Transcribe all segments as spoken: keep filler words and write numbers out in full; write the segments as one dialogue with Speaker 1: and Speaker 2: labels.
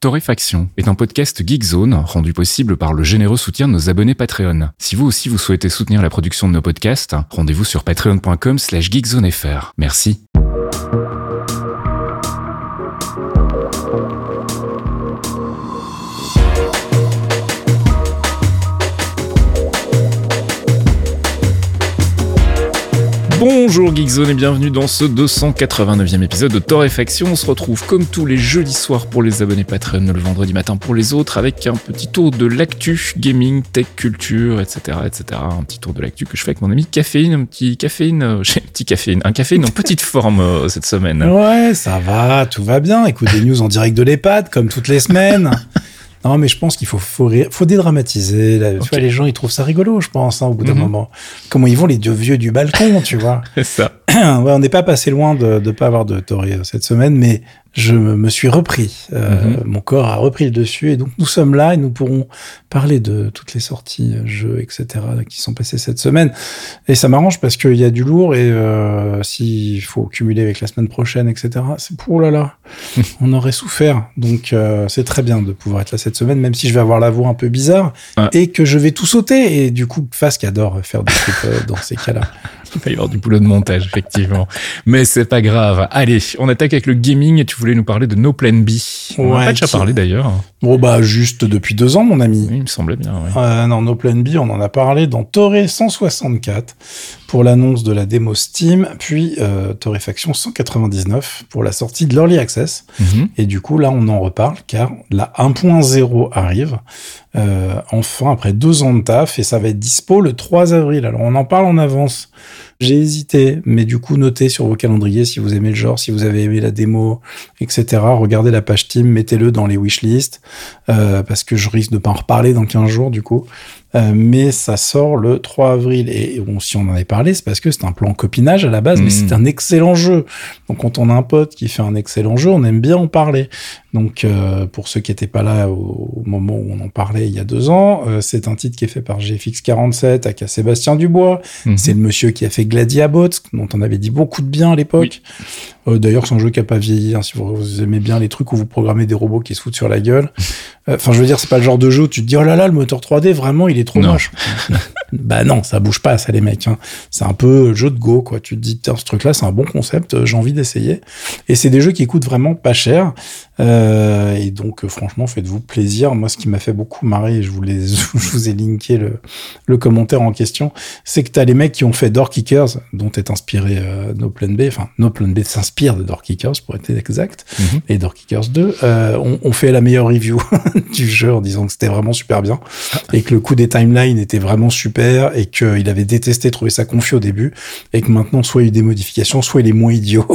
Speaker 1: Torréfaction est un podcast Geekzone rendu possible par le généreux soutien de nos abonnés Patreon. Si vous aussi vous souhaitez soutenir la production de nos podcasts, rendez-vous sur patreon.com slash geekzonefr. Merci. Bonjour Geekzone et bienvenue dans ce deux cent quatre-vingt-neuvième épisode de Torréfaction. On se retrouve comme tous les jeudis soirs pour les abonnés Patreon, le vendredi matin pour les autres, avec un petit tour de l'actu, gaming, tech, culture, et cetera, et cetera. Un petit tour de l'actu que je fais avec mon ami Caféine, un petit caféine, euh, j'ai un petit caféine, un caféine en petite forme euh, cette semaine.
Speaker 2: Ouais, ça va, tout va bien. Écoute des news en direct de l'EHPAD, comme toutes les semaines. Non, mais je pense qu'il faut, faut, faut dédramatiser. Là. Okay. Tu vois, les gens, ils trouvent ça rigolo, je pense, hein, au bout d'un mm-hmm. moment. Comment ils vont, les deux vieux du balcon, tu vois.
Speaker 1: C'est ça.
Speaker 2: Ouais, on n'est pas passé loin de ne pas avoir de Toré cette semaine, mais je me suis repris. Euh, mm-hmm. Mon corps a repris le dessus, et donc nous sommes là et nous pourrons parler de toutes les sorties, jeux, et cetera, qui sont passées cette semaine. Et ça m'arrange parce qu'il y a du lourd, et euh, s'il faut cumuler avec la semaine prochaine, et cetera, c'est pour, oh là là, on aurait souffert. Donc euh, c'est très bien de pouvoir être là cette semaine, même si je vais avoir la voix un peu bizarre, ouais. et que je vais tout sauter. Et du coup, Fast qui adore faire des trucs euh, dans ces cas-là.
Speaker 1: Il va y avoir du boulot de montage, effectivement. Mais c'est pas grave. Allez, on attaque avec le gaming et tu voulais nous parler de No Plan B. On ouais, en a pas déjà parlé d'ailleurs.
Speaker 2: Bon, bah, juste depuis deux ans, mon ami.
Speaker 1: Oui, il me semblait bien, oui.
Speaker 2: Euh, non, No Plan B, on en a parlé dans Torré cent soixante-quatre pour l'annonce de la démo Steam, puis euh, Torréfaction cent quatre-vingt-dix-neuf pour la sortie de l'Early Access. Mm-hmm. Et du coup, là, on en reparle car la un point zéro arrive. Euh, enfin, après deux ans de taf, et ça va être dispo le trois avril. Alors, on en parle en avance. J'ai hésité, mais du coup, notez sur vos calendriers si vous aimez le genre, si vous avez aimé la démo, et cetera. Regardez la page Steam, mettez-le dans les wishlists, euh, parce que je risque de pas en reparler dans quinze jours, du coup. Euh, mais ça sort le trois avril. Et bon, si on en avait parlé, c'est parce que c'est un plan copinage à la base, mmh. mais c'est un excellent jeu. Donc, quand on a un pote qui fait un excellent jeu, on aime bien en parler. Donc, euh, pour ceux qui n'étaient pas là au, au moment où on en parlait il y a deux ans, euh, c'est un titre qui est fait par G F X quarante-sept, aka Sébastien Dubois. Mmh. C'est le monsieur qui a fait Gladiabots, dont on avait dit beaucoup de bien à l'époque. Oui. Euh, d'ailleurs, c'est un jeu qui n'a pas vieilli. Hein, si vous aimez bien les trucs où vous programmez des robots qui se foutent sur la gueule. Enfin, euh, je veux dire, c'est pas le genre de jeu où tu te dis, oh là là, le moteur trois D, vraiment, il est trop non. moche. Bah non, ça bouge pas, ça, les mecs. Hein. C'est un peu jeu de go, quoi. Tu te dis, tiens, ce truc-là, c'est un bon concept, j'ai envie d'essayer. Et c'est des jeux qui coûtent vraiment pas cher. Euh, et donc, euh, franchement, faites-vous plaisir. Moi, ce qui m'a fait beaucoup marrer, et je vous, les, je vous ai linké le, le commentaire en question, c'est que t'as les mecs qui ont fait Door Kickers, dont est inspiré euh, No Plan B. Enfin, No Plan B s'inspire de Door Kickers, pour être exact. Mm-hmm. Et Door Kickers deux, euh, on, on fait la meilleure review du jeu en disant que c'était vraiment super bien. Et que le coup des timelines était vraiment super, et qu'il avait détesté trouver ça confus au début, et que maintenant, soit il y a eu des modifications, soit il est moins idiot.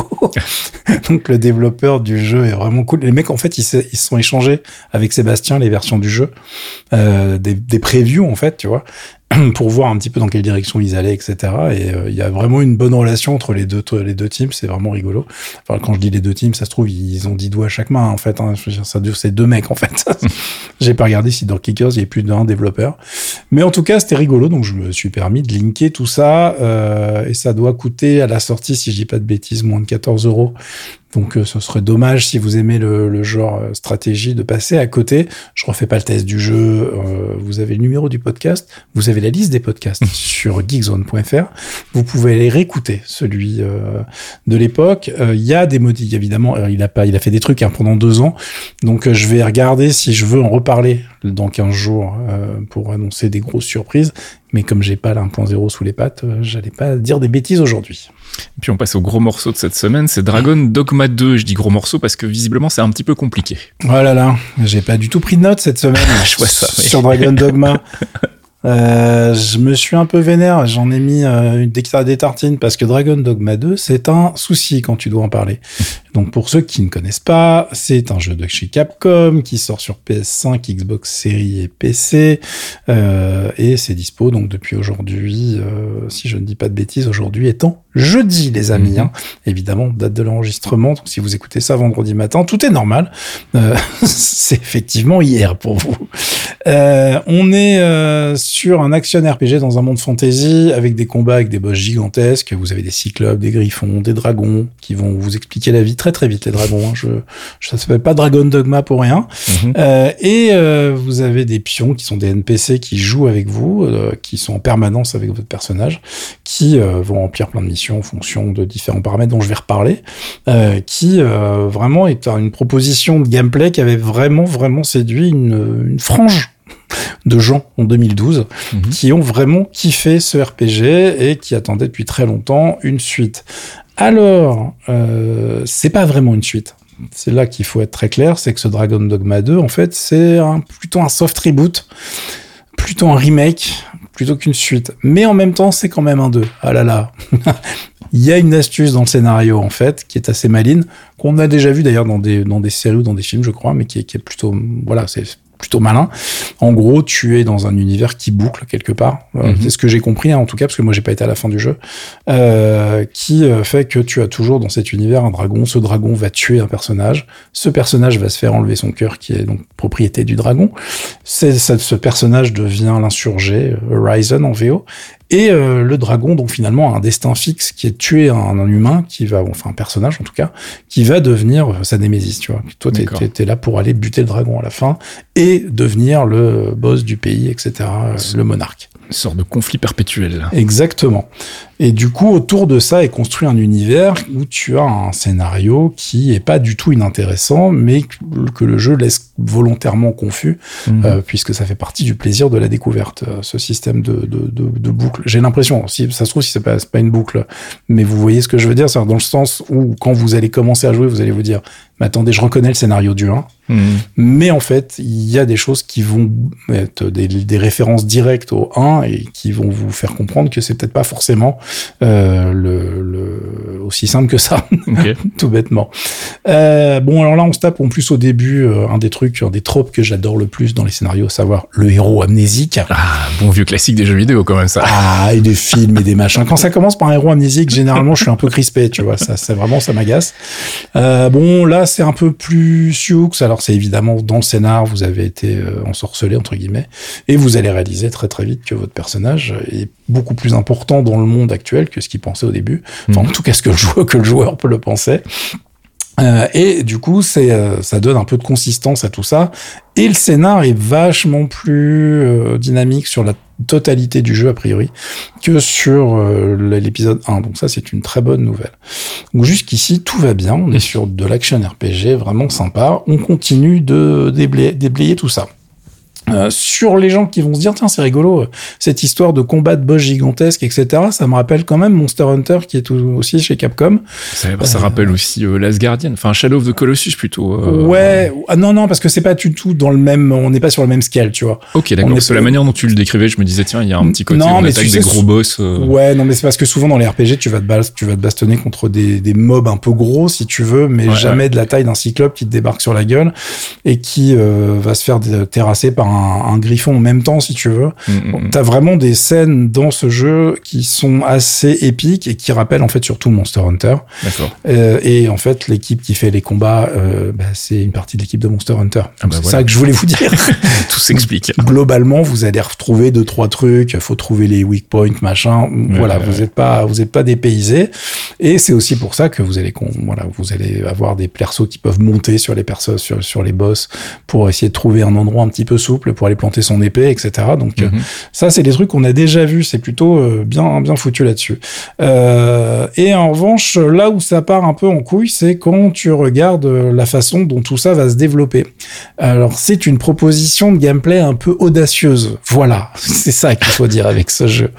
Speaker 2: Donc, le développeur du jeu est vraiment cool. Les mecs, en fait, ils se, ils se sont échangés avec Sébastien les versions du jeu, euh, des, des previews, en fait, tu vois, pour voir un petit peu dans quelle direction ils allaient, et cetera. Et il euh, y a vraiment une bonne relation entre les deux, les deux teams, c'est vraiment rigolo. Enfin, quand je dis les deux teams, ça se trouve, ils ont dix doigts à chaque main, en fait. Hein. Je veux dire, ça dure, c'est deux mecs, en fait. J'ai pas regardé si dans Kickers, il y a plus d'un développeur. Mais en tout cas, c'était rigolo, donc je me suis permis de linker tout ça. Euh, et ça doit coûter à la sortie, si je dis pas de bêtises, moins de quatorze euros. Donc, euh, ce serait dommage, si vous aimez le, le genre euh, stratégie, de passer à côté. Je refais pas le test du jeu. Euh, vous avez le numéro du podcast. Vous avez la liste des podcasts sur geekzone point f r. Vous pouvez aller réécouter celui euh, de l'époque. Il euh, y a des modifs, évidemment. Euh, il a pas, il a fait des trucs hein, pendant deux ans. Donc, euh, je vais regarder si je veux en reparler dans quinze jours euh, pour annoncer des grosses surprises. Mais comme j'ai pas la un point zéro sous les pattes, euh, j'allais pas dire des bêtises aujourd'hui.
Speaker 1: Et puis on passe au gros morceau de cette semaine, c'est Dragon Dogma deux. Je dis gros morceau parce que visiblement c'est un petit peu compliqué.
Speaker 2: Oh là là, j'ai pas du tout pris de notes cette semaine.
Speaker 1: Je vois ça, oui.
Speaker 2: Sur Dragon Dogma. Euh, je me suis un peu vénère, j'en ai mis euh, une des tartines parce que Dragon Dogma deux, c'est un souci quand tu dois en parler. Donc pour ceux qui ne connaissent pas, c'est un jeu de chez Capcom qui sort sur P S cinq, Xbox Series et P C, euh, et c'est dispo donc depuis aujourd'hui, euh, si je ne dis pas de bêtises, aujourd'hui étant jeudi, les amis. Mm-hmm. Hein. Évidemment, date de l'enregistrement, donc si vous écoutez ça vendredi matin, tout est normal. Euh, c'est effectivement hier pour vous. Euh, on est euh, sur un action R P G dans un monde fantasy avec des combats avec des boss gigantesques. Vous avez des cyclopes, des griffons, des dragons qui vont vous expliquer la vie très très vite, les dragons. Hein. Je, je, ça s'appelle pas Dragon Dogma pour rien. Mm-hmm. Euh, et euh, vous avez des pions qui sont des N P C qui jouent avec vous, euh, qui sont en permanence avec votre personnage, qui euh, vont remplir plein de missions en fonction de différents paramètres dont je vais reparler, euh, qui euh, vraiment est une proposition de gameplay qui avait vraiment vraiment séduit une, une frange de gens en deux mille douze mmh. qui ont vraiment kiffé ce R P G et qui attendaient depuis très longtemps une suite. Alors, euh, c'est pas vraiment une suite. C'est là qu'il faut être très clair, c'est que ce Dragon Dogma deux, en fait, c'est un, plutôt un soft reboot, plutôt un remake, plutôt qu'une suite. Mais en même temps, c'est quand même un deux. Ah là là. Il y a une astuce dans le scénario, en fait, qui est assez maligne, qu'on a déjà vu d'ailleurs dans des, dans des séries ou dans des films, je crois, mais qui est, qui est plutôt, voilà, c'est plutôt malin. En gros, tu es dans un univers qui boucle quelque part. Mm-hmm. C'est ce que j'ai compris, hein, en tout cas, parce que moi, j'ai pas été à la fin du jeu, euh, qui fait que tu as toujours dans cet univers un dragon. Ce dragon va tuer un personnage. Ce personnage va se faire enlever son cœur, qui est donc propriété du dragon. C'est, ça, ce personnage devient l'insurgé, Horizon en V O. Et euh, le dragon, donc finalement, a un destin fixe qui est de tuer un, un humain, qui va, enfin un personnage en tout cas, qui va devenir sa némésis, tu vois. Toi, t'es, t'es, t'es là pour aller buter le dragon à la fin et devenir le boss du pays, et cetera, le monarque.
Speaker 1: Une sorte de conflit perpétuel.
Speaker 2: Exactement. Et du coup, autour de ça est construit un univers où tu as un scénario qui est pas du tout inintéressant, mais que le jeu laisse volontairement confus, mmh. euh, puisque ça fait partie du plaisir de la découverte, ce système de, de, de, de boucle. J'ai l'impression, si ça se trouve, si c'est pas, c'est pas une boucle, mais vous voyez ce que je veux dire, c'est dans le sens où quand vous allez commencer à jouer, vous allez vous dire, mais attendez, je reconnais le scénario du un, mmh. mais en fait, il y a des choses qui vont être des, des références directes au un et qui vont vous faire comprendre que c'est peut-être pas forcément Euh, le, le aussi simple que ça, okay. tout bêtement. Euh, bon, alors là, on se tape en plus au début euh, un des trucs, un des tropes que j'adore le plus dans les scénarios, à savoir le héros amnésique.
Speaker 1: Ah, bon vieux classique des jeux vidéo quand même ça.
Speaker 2: Ah, et des films et des machins. Quand ça commence par un héros amnésique, généralement, je suis un peu crispé, tu vois. Ça, c'est vraiment, ça m'agace. Euh, bon, là, c'est un peu plus sioux. Alors, c'est évidemment dans le scénar, vous avez été euh, ensorcelé entre guillemets, et vous allez réaliser très très vite que votre personnage est beaucoup plus important dans le monde actuel que ce qu'il pensait au début. Enfin, mmh. en tout cas, ce que le joueur, que le joueur peut le penser. Euh, et du coup, c'est, euh, ça donne un peu de consistance à tout ça. Et le scénar est vachement plus euh, dynamique sur la totalité du jeu, a priori, que sur euh, l'épisode un. Donc ça, c'est une très bonne nouvelle. Donc jusqu'ici, tout va bien. On est sur de l'action R P G vraiment sympa. On continue de déblayer, déblayer tout ça. Euh, sur les gens qui vont se dire tiens c'est rigolo cette histoire de combat de boss gigantesques etc, ça me rappelle quand même Monster Hunter qui est tout, aussi chez Capcom.
Speaker 1: Ça, ça euh, rappelle aussi euh, Last Guardian, enfin Shadow of the Colossus plutôt. Euh,
Speaker 2: ouais, ah, non non parce que c'est pas du tout dans le même, on n'est pas sur le même scale tu vois.
Speaker 1: Ok d'accord, parce que la manière dont tu le décrivais je me disais tiens il y a un petit côté non, on attaque des gros boss. Euh...
Speaker 2: Ouais non mais c'est parce que souvent dans les R P G tu vas te, bas- tu vas te bastonner contre des, des mobs un peu gros si tu veux mais ouais, jamais ouais. de la taille d'un cyclope qui te débarque sur la gueule et qui euh, va se faire terrasser par un Un, un griffon en même temps si tu veux. Mmh, bon, t'as vraiment des scènes dans ce jeu qui sont assez épiques et qui rappellent en fait surtout Monster Hunter.
Speaker 1: D'accord.
Speaker 2: Euh, et en fait l'équipe qui fait les combats euh, bah, c'est une partie de l'équipe de Monster Hunter. Ah bah c'est voilà. ça que je voulais vous dire.
Speaker 1: Tout s'explique.
Speaker 2: Globalement vous allez retrouver deux trois trucs, faut trouver les weak points machin. Ouais, voilà, ouais, vous ouais. êtes pas vous êtes pas dépaysés et c'est aussi pour ça que vous allez voilà vous allez avoir des persos qui peuvent monter sur les persos sur sur les boss pour essayer de trouver un endroit un petit peu souple pour aller planter son épée, et cetera. Donc mm-hmm. euh, ça, c'est des trucs qu'on a déjà vus. C'est plutôt euh, bien bien foutu là-dessus. Euh, et en revanche, là où ça part un peu en couille, c'est quand tu regardes la façon dont tout ça va se développer. Alors, c'est une proposition de gameplay un peu audacieuse. Voilà, c'est ça qu'il faut dire avec ce jeu.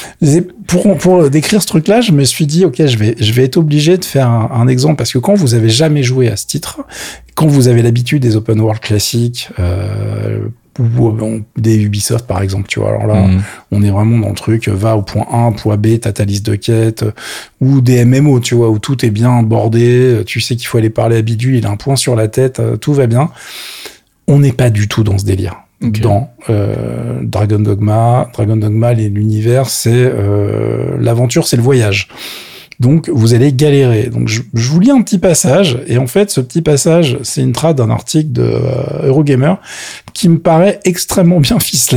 Speaker 2: Pour pour décrire ce truc-là, je me suis dit, ok, je vais je vais être obligé de faire un, un exemple parce que quand vous avez jamais joué à ce titre, quand vous avez l'habitude des open world classiques. Euh, ou bon, des Ubisoft par exemple tu vois alors là mmh. on est vraiment dans le truc va au point A point B t'as ta liste de quêtes ou des M M O tu vois où tout est bien bordé tu sais qu'il faut aller parler à Bidule il a un point sur la tête tout va bien on n'est pas du tout dans ce délire okay. dans euh, Dragon Dogma Dragon Dogma l'univers c'est euh, l'aventure c'est le voyage. Donc, vous allez galérer. Donc, je, je vous lis un petit passage. Et en fait, ce petit passage, c'est une trad d'un article de euh, Eurogamer qui me paraît extrêmement bien ficelé.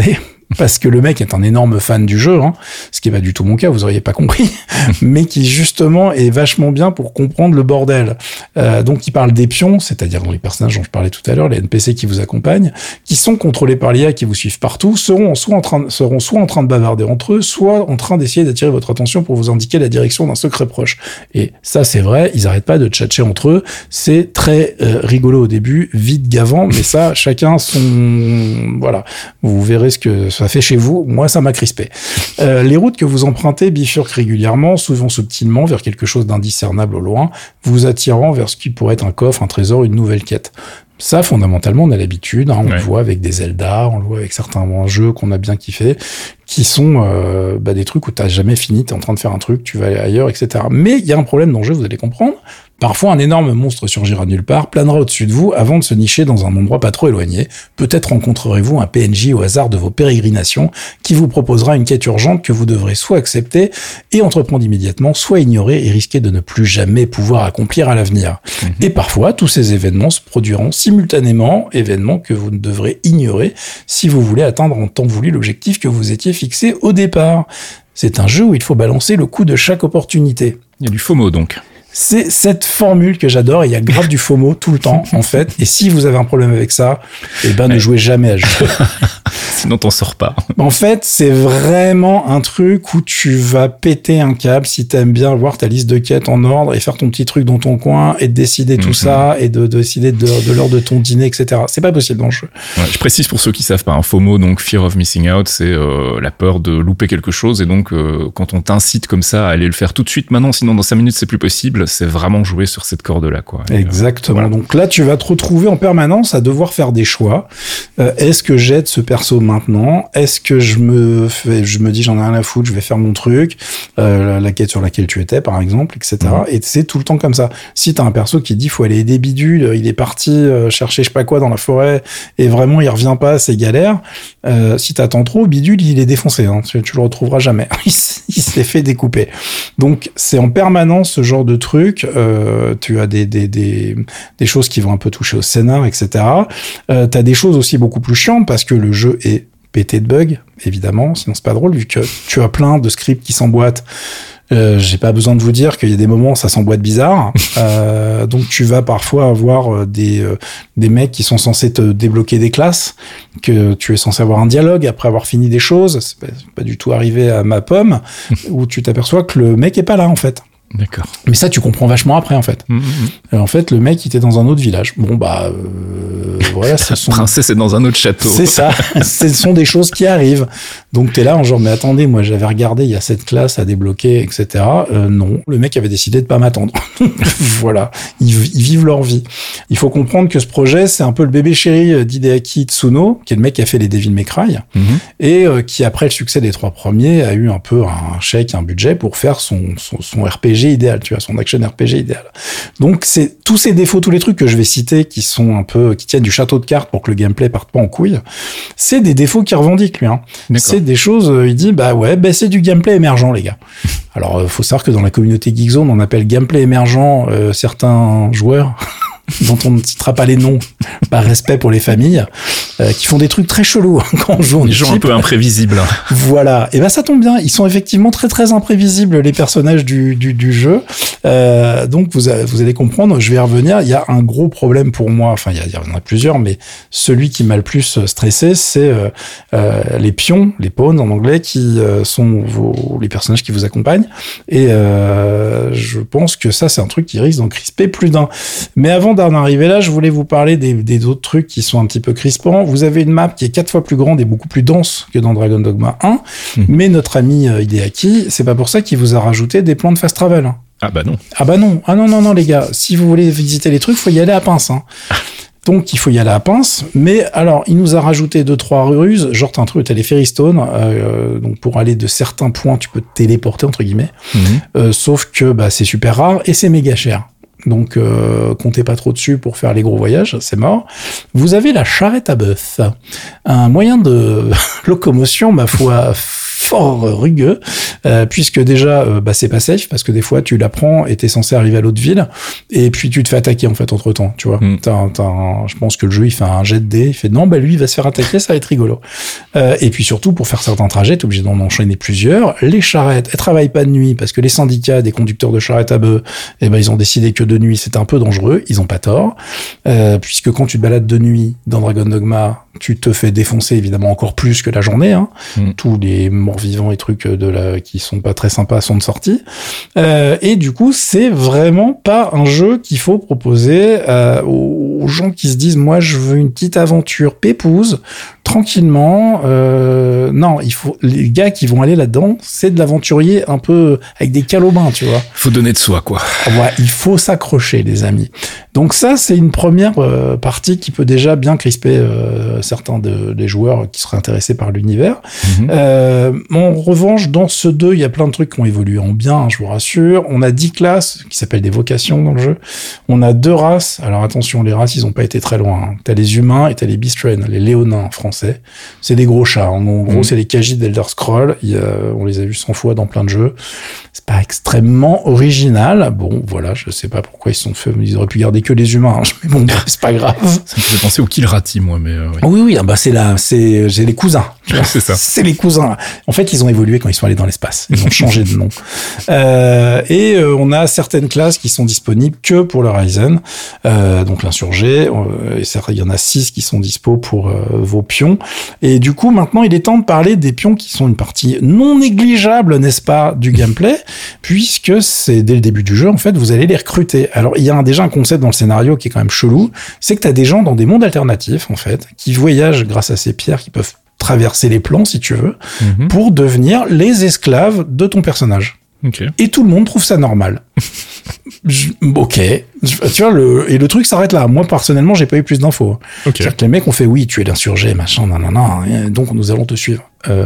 Speaker 2: parce que le mec est un énorme fan du jeu, hein, ce qui est pas du tout mon cas, vous auriez pas compris, mais qui justement est vachement bien pour comprendre le bordel. Euh, donc il parle des pions, c'est-à-dire les personnages dont je parlais tout à l'heure, les N P C qui vous accompagnent, qui sont contrôlés par l'I A, qui vous suivent partout, seront soit en train de, seront soit en train de bavarder entre eux, soit en train d'essayer d'attirer votre attention pour vous indiquer la direction d'un secret proche. Et ça c'est vrai, ils arrêtent pas de tchatcher entre eux, c'est très euh, rigolo au début, vite gavant, mais ça chacun son... voilà, vous verrez ce que ça fait chez vous, moi ça m'a crispé. Euh, les routes que vous empruntez bifurquent régulièrement, souvent subtilement, vers quelque chose d'indiscernable au loin, vous attirant vers ce qui pourrait être un coffre, un trésor, une nouvelle quête. Ça, fondamentalement, on a l'habitude, hein, on ouais. le voit avec des Zelda, on le voit avec certains jeux qu'on a bien kiffé, qui sont euh, bah, des trucs où t'as jamais fini, t'es en train de faire un truc, tu vas aller ailleurs, et cetera. Mais il y a un problème dans le jeu, vous allez comprendre. Parfois, un énorme monstre surgira nulle part, planera au-dessus de vous avant de se nicher dans un endroit pas trop éloigné. Peut-être rencontrerez-vous un P N J au hasard de vos pérégrinations qui vous proposera une quête urgente que vous devrez soit accepter et entreprendre immédiatement, soit ignorer et risquer de ne plus jamais pouvoir accomplir à l'avenir. Mmh. Et parfois, tous ces événements se produiront simultanément, événements que vous ne devrez ignorer si vous voulez atteindre en temps voulu l'objectif que vous étiez fixé au départ. C'est un jeu où il faut balancer le coup de chaque opportunité.
Speaker 1: Il y a du FOMO donc.
Speaker 2: C'est cette formule que j'adore, et il y a grave du FOMO tout le temps, en fait. Et si vous avez un problème avec ça, eh ben, ouais. ne jouez jamais à ce jeu.
Speaker 1: Sinon, t'en sors pas.
Speaker 2: En fait, c'est vraiment un truc où tu vas péter un câble si t'aimes bien voir ta liste de quêtes en ordre et faire ton petit truc dans ton coin et de décider tout mm-hmm. ça et de, de décider de, de l'heure de ton dîner, et cetera. C'est pas possible dans le jeu.
Speaker 1: Ouais, je précise pour ceux qui savent pas, un FOMO, donc Fear of Missing Out, c'est euh, la peur de louper quelque chose. Et donc, euh, quand on t'incite comme ça à aller le faire tout de suite maintenant, sinon dans cinq minutes, c'est plus possible, c'est vraiment jouer sur cette corde-là, quoi. Et
Speaker 2: exactement.
Speaker 1: Euh, voilà.
Speaker 2: Donc là, tu vas te retrouver en permanence à devoir faire des choix. Euh, est-ce que j'aide ce perso maintenant? Est-ce que je me fais, je me dis j'en ai rien à foutre, je vais faire mon truc, euh, la, la quête sur laquelle tu étais, par exemple, et cetera. Mmh. Et c'est tout le temps comme ça. Si t'as un perso qui dit faut aller aider Bidule, il est parti euh, chercher je sais pas quoi dans la forêt et vraiment il revient pas, c'est galère. Euh, si t'attends trop, Bidule il est défoncé, hein, tu, tu le retrouveras jamais. il, il s'est fait découper. Donc c'est en permanence ce genre de truc. Euh, tu as des, des, des, des choses qui vont un peu toucher au scénar, et cetera. Euh, t'as des choses aussi beaucoup plus chiantes parce que le jeu est pété de bugs, évidemment, sinon c'est pas drôle vu que tu as plein de scripts qui s'emboîtent. Euh, j'ai pas besoin de vous dire qu'il y a des moments où ça s'emboîte bizarre. Euh, donc tu vas parfois avoir des euh, des mecs qui sont censés te débloquer des classes, que tu es censé avoir un dialogue après avoir fini des choses. C'est pas, c'est pas du tout arrivé à ma pomme, où tu t'aperçois que le mec est pas là en fait.
Speaker 1: D'accord.
Speaker 2: Mais ça, tu comprends vachement après, en fait. Mmh, mmh. Euh, en fait, le mec, il était dans un autre village. Bon, bah, euh, voilà.
Speaker 1: La sont... princesse est dans un autre château.
Speaker 2: C'est ça. Ce sont des choses qui arrivent. Donc, t'es là en genre, mais attendez, moi, j'avais regardé, il y a cette classe à débloquer, et cetera. Euh, non. Le mec avait décidé de pas m'attendre. Voilà. Ils, ils vivent leur vie. Il faut comprendre que ce projet, c'est un peu le bébé chéri d'Hideaki Tsuno, qui est le mec qui a fait les Devil May Cry, mmh. et euh, qui, après le succès des trois premiers, a eu un peu un chèque, un budget pour faire son, son, son R P G idéal, tu vois, son action R P G idéal. Donc c'est tous ces défauts, tous les trucs que je vais citer qui sont un peu, qui tiennent du château de cartes pour que le gameplay parte pas en couille, c'est des défauts qu'il revendique lui. Hein. C'est des choses, euh, il dit bah ouais, bah c'est du gameplay émergent les gars. Alors euh, faut savoir que dans la communauté Geekzone on appelle gameplay émergent euh, certains joueurs dont on ne citera pas les noms par respect pour les familles, euh, qui font des trucs très chelous hein, quand on joue en
Speaker 1: Des gens un peu imprévisibles.
Speaker 2: Voilà. Et ben ça tombe bien. Ils sont effectivement très très imprévisibles les personnages du du, du jeu. Euh, donc vous vous allez comprendre. Je vais y revenir. Il y a un gros problème pour moi. Enfin il y, a, il y en a plusieurs, mais celui qui m'a le plus stressé, c'est euh, euh, les pions, les pawns en anglais, qui euh, sont vos les personnages qui vous accompagnent. Et euh, je pense que ça c'est un truc qui risque d'en crisper plus d'un. Mais avant d'en arriver là, je voulais vous parler des, des autres trucs qui sont un petit peu crispants. Vous avez une map qui est quatre fois plus grande et beaucoup plus dense que dans Dragon Dogma un, mmh. mais notre ami Hideaki, c'est pas pour ça qu'il vous a rajouté des plans de fast travel.
Speaker 1: Ah bah non.
Speaker 2: Ah bah non. Ah non, non, non, les gars. Si vous voulez visiter les trucs, faut y aller à pince. Hein. Donc, il faut y aller à pince. Mais alors, il nous a rajouté deux, trois ruses. Genre, t'as un truc, t'as les Fairy Stones. Euh, donc, pour aller de certains points, tu peux te téléporter, entre guillemets. Mmh. Euh, sauf que bah, c'est super rare et c'est méga cher. Donc, euh, comptez pas trop dessus pour faire les gros voyages, c'est mort. Vous avez la charrette à bœuf, un moyen de locomotion, ma foi, fort rugueux, euh, puisque déjà, euh, bah, c'est pas safe, parce que des fois, tu la prends et t'es censé arriver à l'autre ville, et puis tu te fais attaquer, en fait, entre temps, tu vois. Mm. T'as, t'as un, je pense que le jeu, il fait un jet de dés, il fait non, bah, lui, il va se faire attaquer, ça va être rigolo. Euh, et puis surtout, pour faire certains trajets, t'es obligé d'en enchaîner plusieurs. Les charrettes, elles travaillent pas de nuit, parce que les syndicats des conducteurs de charrettes à bœufs, eh ben, ils ont décidé que de nuit, c'était un peu dangereux, ils ont pas tort, euh, puisque quand tu te balades de nuit dans Dragon Dogma, tu te fais défoncer évidemment encore plus que la journée, hein. Mm. Tous les morts-vivants et trucs de la, qui sont pas très sympas sont de sortie. Euh, et du coup, c'est vraiment pas un jeu qu'il faut proposer euh, aux gens qui se disent, moi, je veux une petite aventure pépouse, tranquillement. Euh, non, il faut, les gars qui vont aller là-dedans, c'est de l'aventurier un peu avec des cales aux mains, tu vois.
Speaker 1: Faut donner de soi, quoi.
Speaker 2: Ouais, il faut s'accrocher, les amis. Donc ça, c'est une première euh, partie qui peut déjà bien crisper euh, certains de, des joueurs qui seraient intéressés par l'univers. Mm-hmm. Euh, en revanche, dans ce deux, il y a plein de trucs qui ont évolué en bien, hein, je vous rassure. On a dix classes qui s'appellent des vocations dans le jeu. On a deux races. Alors attention, les races, ils ont pas été très loin. Hein. T'as les humains et t'as les Beastrain, les léonins en français. C'est des gros chats. En gros, mmh. c'est les Khajiit d'Elder Scrolls. Il y a, on les a vus cent fois dans plein de jeux. C'est pas extrêmement original. Bon, voilà, je sais pas pourquoi ils se sont fait. Ils auraient pu garder que les humains. Hein. Mais bon, c'est pas grave.
Speaker 1: Ça me fait penser au Kilrati, moi, mais euh, oui.
Speaker 2: oui, oui, bah c'est là, c'est, c'est les cousins.
Speaker 1: c'est ça.
Speaker 2: C'est les cousins. En fait, ils ont évolué quand ils sont allés dans l'espace. Ils ont changé de nom. Euh, et euh, on a certaines classes qui sont disponibles que pour le Ryzen. Euh, donc l'insurgé. Euh, et il y en a six qui sont dispo pour euh, vos pions. Et du coup, maintenant, il est temps de parler des pions qui sont une partie non négligeable, n'est-ce pas, du gameplay, puisque c'est dès le début du jeu, en fait, vous allez les recruter. Alors, il y a un, déjà un concept dans le scénario qui est quand même chelou, c'est que tu as des gens dans des mondes alternatifs, en fait, qui voyagent grâce à ces pierres qui peuvent traverser les plans, si tu veux, mm-hmm. pour devenir les esclaves de ton personnage.
Speaker 1: Okay.
Speaker 2: Et tout le monde trouve ça normal. Je, ok. Je, tu vois, le, et le truc s'arrête là. Moi, personnellement, j'ai pas eu plus d'infos.
Speaker 1: Okay.
Speaker 2: C'est-à-dire que les mecs ont fait, oui, tu es l'insurgé, machin, nan, nan, nan, donc nous allons te suivre.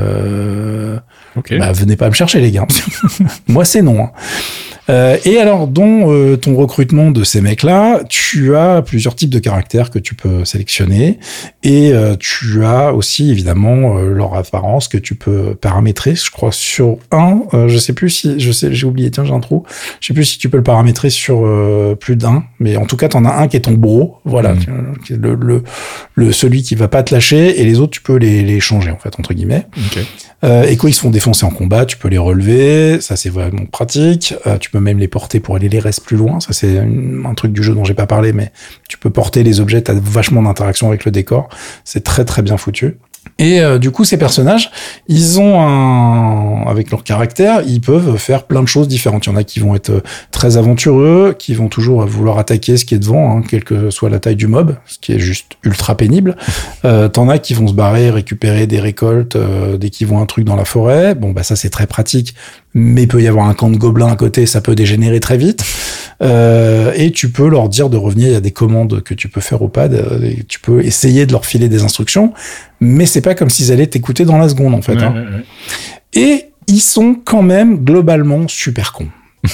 Speaker 2: Euh, okay. Bah, venez pas me chercher, les gars. Moi, c'est non. Hein. Euh, et alors, dans euh, ton recrutement de ces mecs-là, tu as plusieurs types de caractères que tu peux sélectionner, et euh, tu as aussi évidemment euh, leur apparence que tu peux paramétrer. Je crois sur un, euh, je sais plus si, je sais, j'ai oublié, tiens, j'ai un trou. Je sais plus si tu peux le paramétrer sur euh, plus d'un, mais en tout cas, t'en as un qui est ton bro, voilà, mmh. tu, le, le, le celui qui va pas te lâcher, et les autres, tu peux les, les changer en fait entre guillemets.
Speaker 1: Okay.
Speaker 2: Euh, et quand ils se font défoncer en combat, tu peux les relever, ça c'est vraiment pratique. Euh, tu peux même les porter pour aller les restes plus loin, ça c'est une, un truc du jeu dont j'ai pas parlé, mais tu peux porter les objets, t'as vachement d'interaction avec le décor, c'est très très bien foutu. Et euh, du coup, ces personnages, ils ont un, avec leur caractère, ils peuvent faire plein de choses différentes. Il y en a qui vont être très aventureux, qui vont toujours vouloir attaquer ce qui est devant, hein, quelle que soit la taille du mob, ce qui est juste ultra pénible. Euh, t'en as qui vont se barrer, récupérer des récoltes euh, dès qu'ils voient un truc dans la forêt. Bon, bah ça c'est très pratique, mais il peut y avoir un camp de gobelins à côté, ça peut dégénérer très vite. Euh, et tu peux leur dire de revenir. Il y a des commandes que tu peux faire au pad. Et tu peux essayer de leur filer des instructions, mais c'est pas comme s'ils allaient t'écouter dans la seconde en fait.
Speaker 1: Ouais,
Speaker 2: hein.
Speaker 1: ouais, ouais.
Speaker 2: Et ils sont quand même globalement super cons.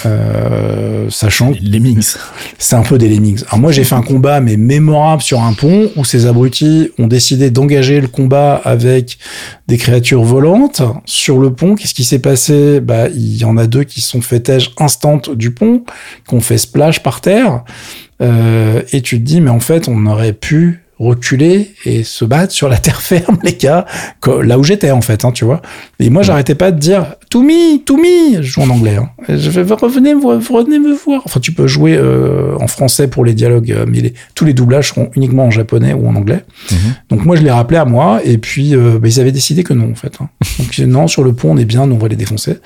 Speaker 2: Euh, sachant
Speaker 1: les lemmings,
Speaker 2: c'est un peu des lemmings. Alors moi j'ai fait un combat mais mémorable sur un pont où ces abrutis ont décidé d'engager le combat avec des créatures volantes sur le pont. Qu'est-ce qui s'est passé? Bah il y en a deux qui se sont fait tège instant du pont, qui ont fait splash par terre. Euh, et tu te dis mais en fait on aurait pu reculer et se battre sur la terre ferme, les gars, là où j'étais en fait, hein, tu vois. Et moi, j'arrêtais pas de dire to me, to me, je joue en anglais. Hein. Je vais revenez, revenez me voir. Enfin, tu peux jouer euh, en français pour les dialogues, mais les, tous les doublages seront uniquement en japonais ou en anglais. Mm-hmm. Donc moi, je les rappelais à moi, et puis euh, bah, ils avaient décidé que non en fait. Hein. Donc non, sur le pont, on est bien, nous on va les défoncer.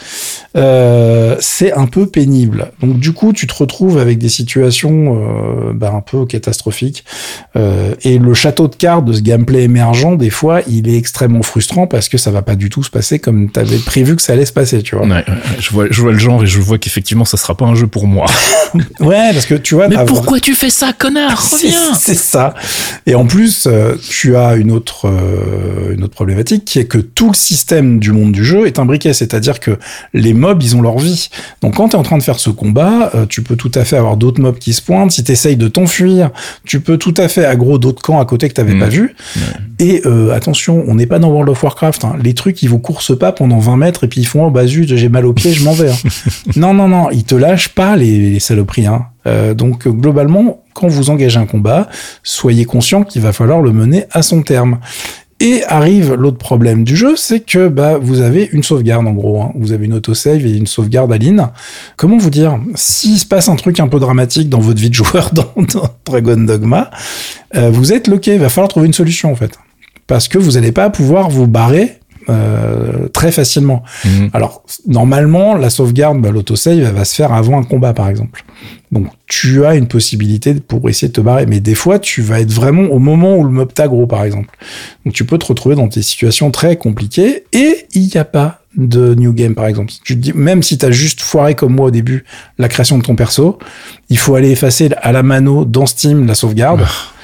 Speaker 2: Euh, c'est un peu pénible. Donc du coup, tu te retrouves avec des situations euh, bah, un peu catastrophiques. Euh, et le château de cartes de ce gameplay émergent, des fois, il est extrêmement frustrant parce que ça va pas du tout se passer comme t'avais prévu que ça allait se passer, tu vois.
Speaker 1: Ouais, ouais, je vois, je vois le genre et je vois qu'effectivement, ça sera pas un jeu pour moi.
Speaker 2: Ouais, parce que tu vois.
Speaker 1: Mais pourquoi tu fais ça, connard? Reviens!
Speaker 2: C'est, c'est ça. Et en plus, euh, tu as une autre, euh, une autre problématique qui est que tout le système du monde du jeu est imbriqué. C'est-à-dire que les mobs, ils ont leur vie. Donc quand t'es en train de faire ce combat, euh, tu peux tout à fait avoir d'autres mobs qui se pointent. Si t'essayes de t'enfuir, tu peux tout à fait aggro d'autres camps à côté que t'avais mmh. pas vu. Ouais. Et euh, attention, on n'est pas dans World of Warcraft. Hein. Les trucs, ils vous coursent pas pendant vingt mètres et puis ils font oh bah zut, j'ai mal aux pieds, je m'en vais. Hein. non, non, non, ils te lâchent pas les, les saloperies. Hein. Euh, donc globalement, quand vous engagez un combat, soyez conscient qu'il va falloir le mener à son terme. Et arrive l'autre problème du jeu, c'est que bah vous avez une sauvegarde en gros. Hein. Vous avez une autosave et une sauvegarde à ligne. Comment vous dire, s'il se passe un truc un peu dramatique dans votre vie de joueur dans, dans Dragon Dogma, euh, vous êtes loqué. Il va falloir trouver une solution en fait, parce que vous n'allez pas pouvoir vous barrer euh, très facilement. Mmh. Alors normalement, la sauvegarde, bah, l'autosave, elle va se faire avant un combat par exemple. Donc tu as une possibilité pour essayer de te barrer, mais des fois tu vas être vraiment au moment où le mob t'aggro par exemple. Donc tu peux te retrouver dans des situations très compliquées et il n'y a pas de new game par exemple. Tu te dis, même si t'as juste foiré comme moi au début la création de ton perso, il faut aller effacer à la mano dans Steam la sauvegarde.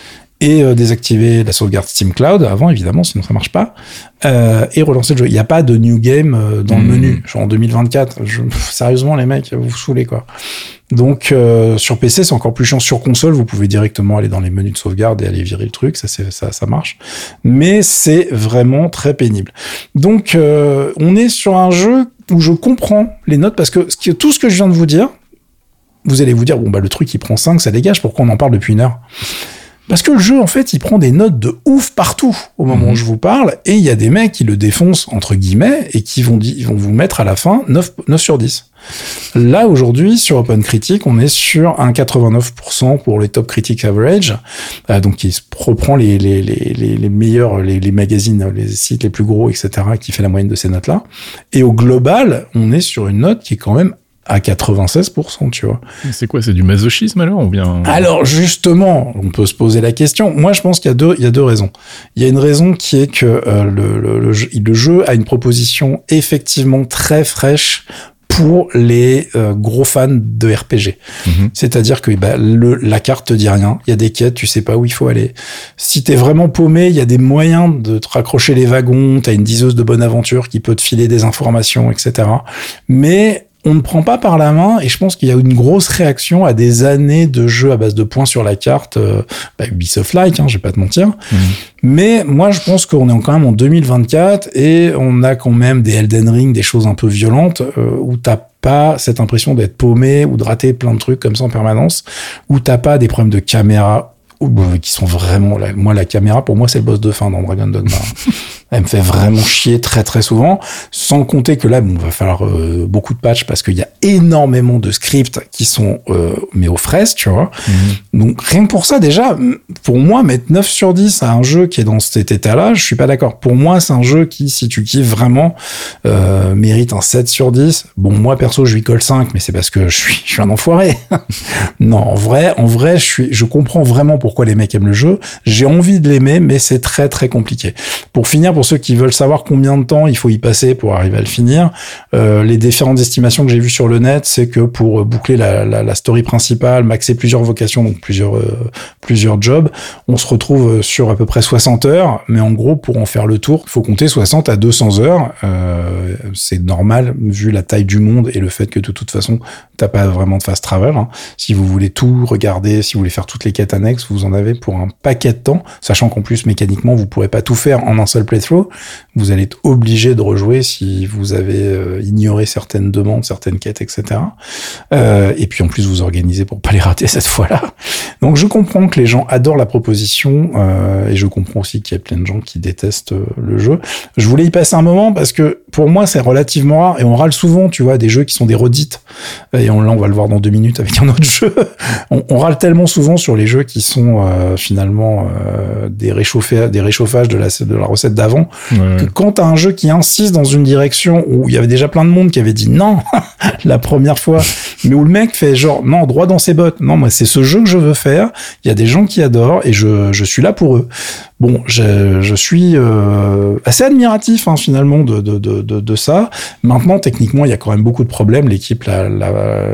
Speaker 2: Et euh, désactiver la sauvegarde Steam Cloud avant évidemment, sinon ça marche pas, euh, et relancer le jeu. Il n'y a pas de new game euh, dans mmh. le menu, genre en deux mille vingt-quatre. Je, pff, sérieusement les mecs, vous vous saoulez quoi. Donc euh, sur P C c'est encore plus chiant. Sur console vous pouvez directement aller dans les menus de sauvegarde et aller virer le truc, ça c'est ça ça marche. Mais c'est vraiment très pénible. Donc euh, on est sur un jeu où je comprends les notes parce que, ce que tout ce que je viens de vous dire, vous allez vous dire bon bah le truc il prend cinq, ça dégage. Pourquoi on en parle depuis une heure? Parce que le jeu, en fait, il prend des notes de ouf partout au moment mmh. où je vous parle, et il y a des mecs qui le défoncent, entre guillemets, et qui vont, ils vont vous mettre à la fin neuf sur dix. Là, aujourd'hui, sur OpenCritic, on est sur un quatre-vingt-neuf pour cent pour les Top Critic Average, euh, donc qui reprend les, les, les, les, les meilleurs, les, les magazines, les sites les plus gros, et cetera, qui fait la moyenne de ces notes-là. Et au global, on est sur une note qui est quand même à quatre-vingt-seize pour cent, tu vois.
Speaker 1: C'est quoi, c'est du masochisme alors ou bien...
Speaker 2: Alors justement, on peut se poser la question. Moi, je pense qu'il y a deux, il y a deux raisons. Il y a une raison qui est que euh, le, le, le, jeu, le jeu a une proposition effectivement très fraîche pour les euh, gros fans de R P G. Mmh. C'est-à-dire que bah, le, la carte te dit rien. Il y a des quêtes, tu sais pas où il faut aller. Si t'es vraiment paumé, il y a des moyens de te raccrocher les wagons. T'as une diseuse de bonne aventure qui peut te filer des informations, et cetera. Mais on ne prend pas par la main, et je pense qu'il y a une grosse réaction à des années de jeux à base de points sur la carte, euh, bah, Ubisoft-like, hein, je vais pas te mentir. Mmh. Mais moi, je pense qu'on est quand même en deux mille vingt-quatre, et on a quand même des Elden Ring, des choses un peu violentes, euh, où t'as pas cette impression d'être paumé, ou de rater plein de trucs comme ça en permanence, où t'as pas des problèmes de caméra, ou, euh, qui sont vraiment... La, moi, la caméra, pour moi, c'est le boss de fin dans Dragon Dogma. Elle me fait vraiment chier très très souvent, sans compter que là, bon, va falloir euh, beaucoup de patchs parce qu'il y a énormément de scripts qui sont euh, mais aux fraises, tu vois. Mmh. Donc rien que pour ça, déjà, pour moi, mettre neuf sur dix à un jeu qui est dans cet état-là, je suis pas d'accord. Pour moi, c'est un jeu qui, si tu kiffes vraiment, euh, mérite un sept sur dix. Bon, moi perso, je lui colle cinq, mais c'est parce que je suis, je suis un enfoiré. Non, en vrai, en vrai, je suis, je comprends vraiment pourquoi les mecs aiment le jeu. J'ai envie de l'aimer, mais c'est très très compliqué. Pour finir, pour ceux qui veulent savoir combien de temps il faut y passer pour arriver à le finir, euh, les différentes estimations que j'ai vues sur le net, c'est que pour boucler la, la, la story principale, maxer plusieurs vocations, donc plusieurs euh, plusieurs jobs, on se retrouve sur à peu près soixante heures, mais en gros, pour en faire le tour, il faut compter soixante à deux cents heures. Euh, c'est normal, vu la taille du monde et le fait que de toute façon, t'as pas vraiment de fast travel. Hein. Si vous voulez tout regarder, si vous voulez faire toutes les quêtes annexes, vous en avez pour un paquet de temps, sachant qu'en plus, mécaniquement, vous pourrez pas tout faire en un seul playthrough. Vous allez être obligé de rejouer si vous avez euh, ignoré certaines demandes, certaines quêtes, et cetera. Euh, et puis en plus, vous organisez pour pas les rater cette fois-là. Donc je comprends que les gens adorent la proposition euh, et je comprends aussi qu'il y a plein de gens qui détestent euh, le jeu. Je voulais y passer un moment parce que pour moi, c'est relativement rare et on râle souvent, tu vois, des jeux qui sont des redites. Et on, là, on va le voir dans deux minutes avec un autre jeu. On, on râle tellement souvent sur les jeux qui sont euh, finalement euh, des réchauffés, des réchauffages de la, de la recette d'avant. Ouais. Que quand t'as un jeu qui insiste dans une direction où il y avait déjà plein de monde qui avait dit non la première fois, mais où le mec fait genre non, droit dans ses bottes, non, moi c'est ce jeu que je veux faire, il y a des gens qui adorent et je, je suis là pour eux. Bon, je, je suis euh, assez admiratif hein, finalement de, de, de, de, de ça. Maintenant, techniquement, il y a quand même beaucoup de problèmes. L'équipe là, là,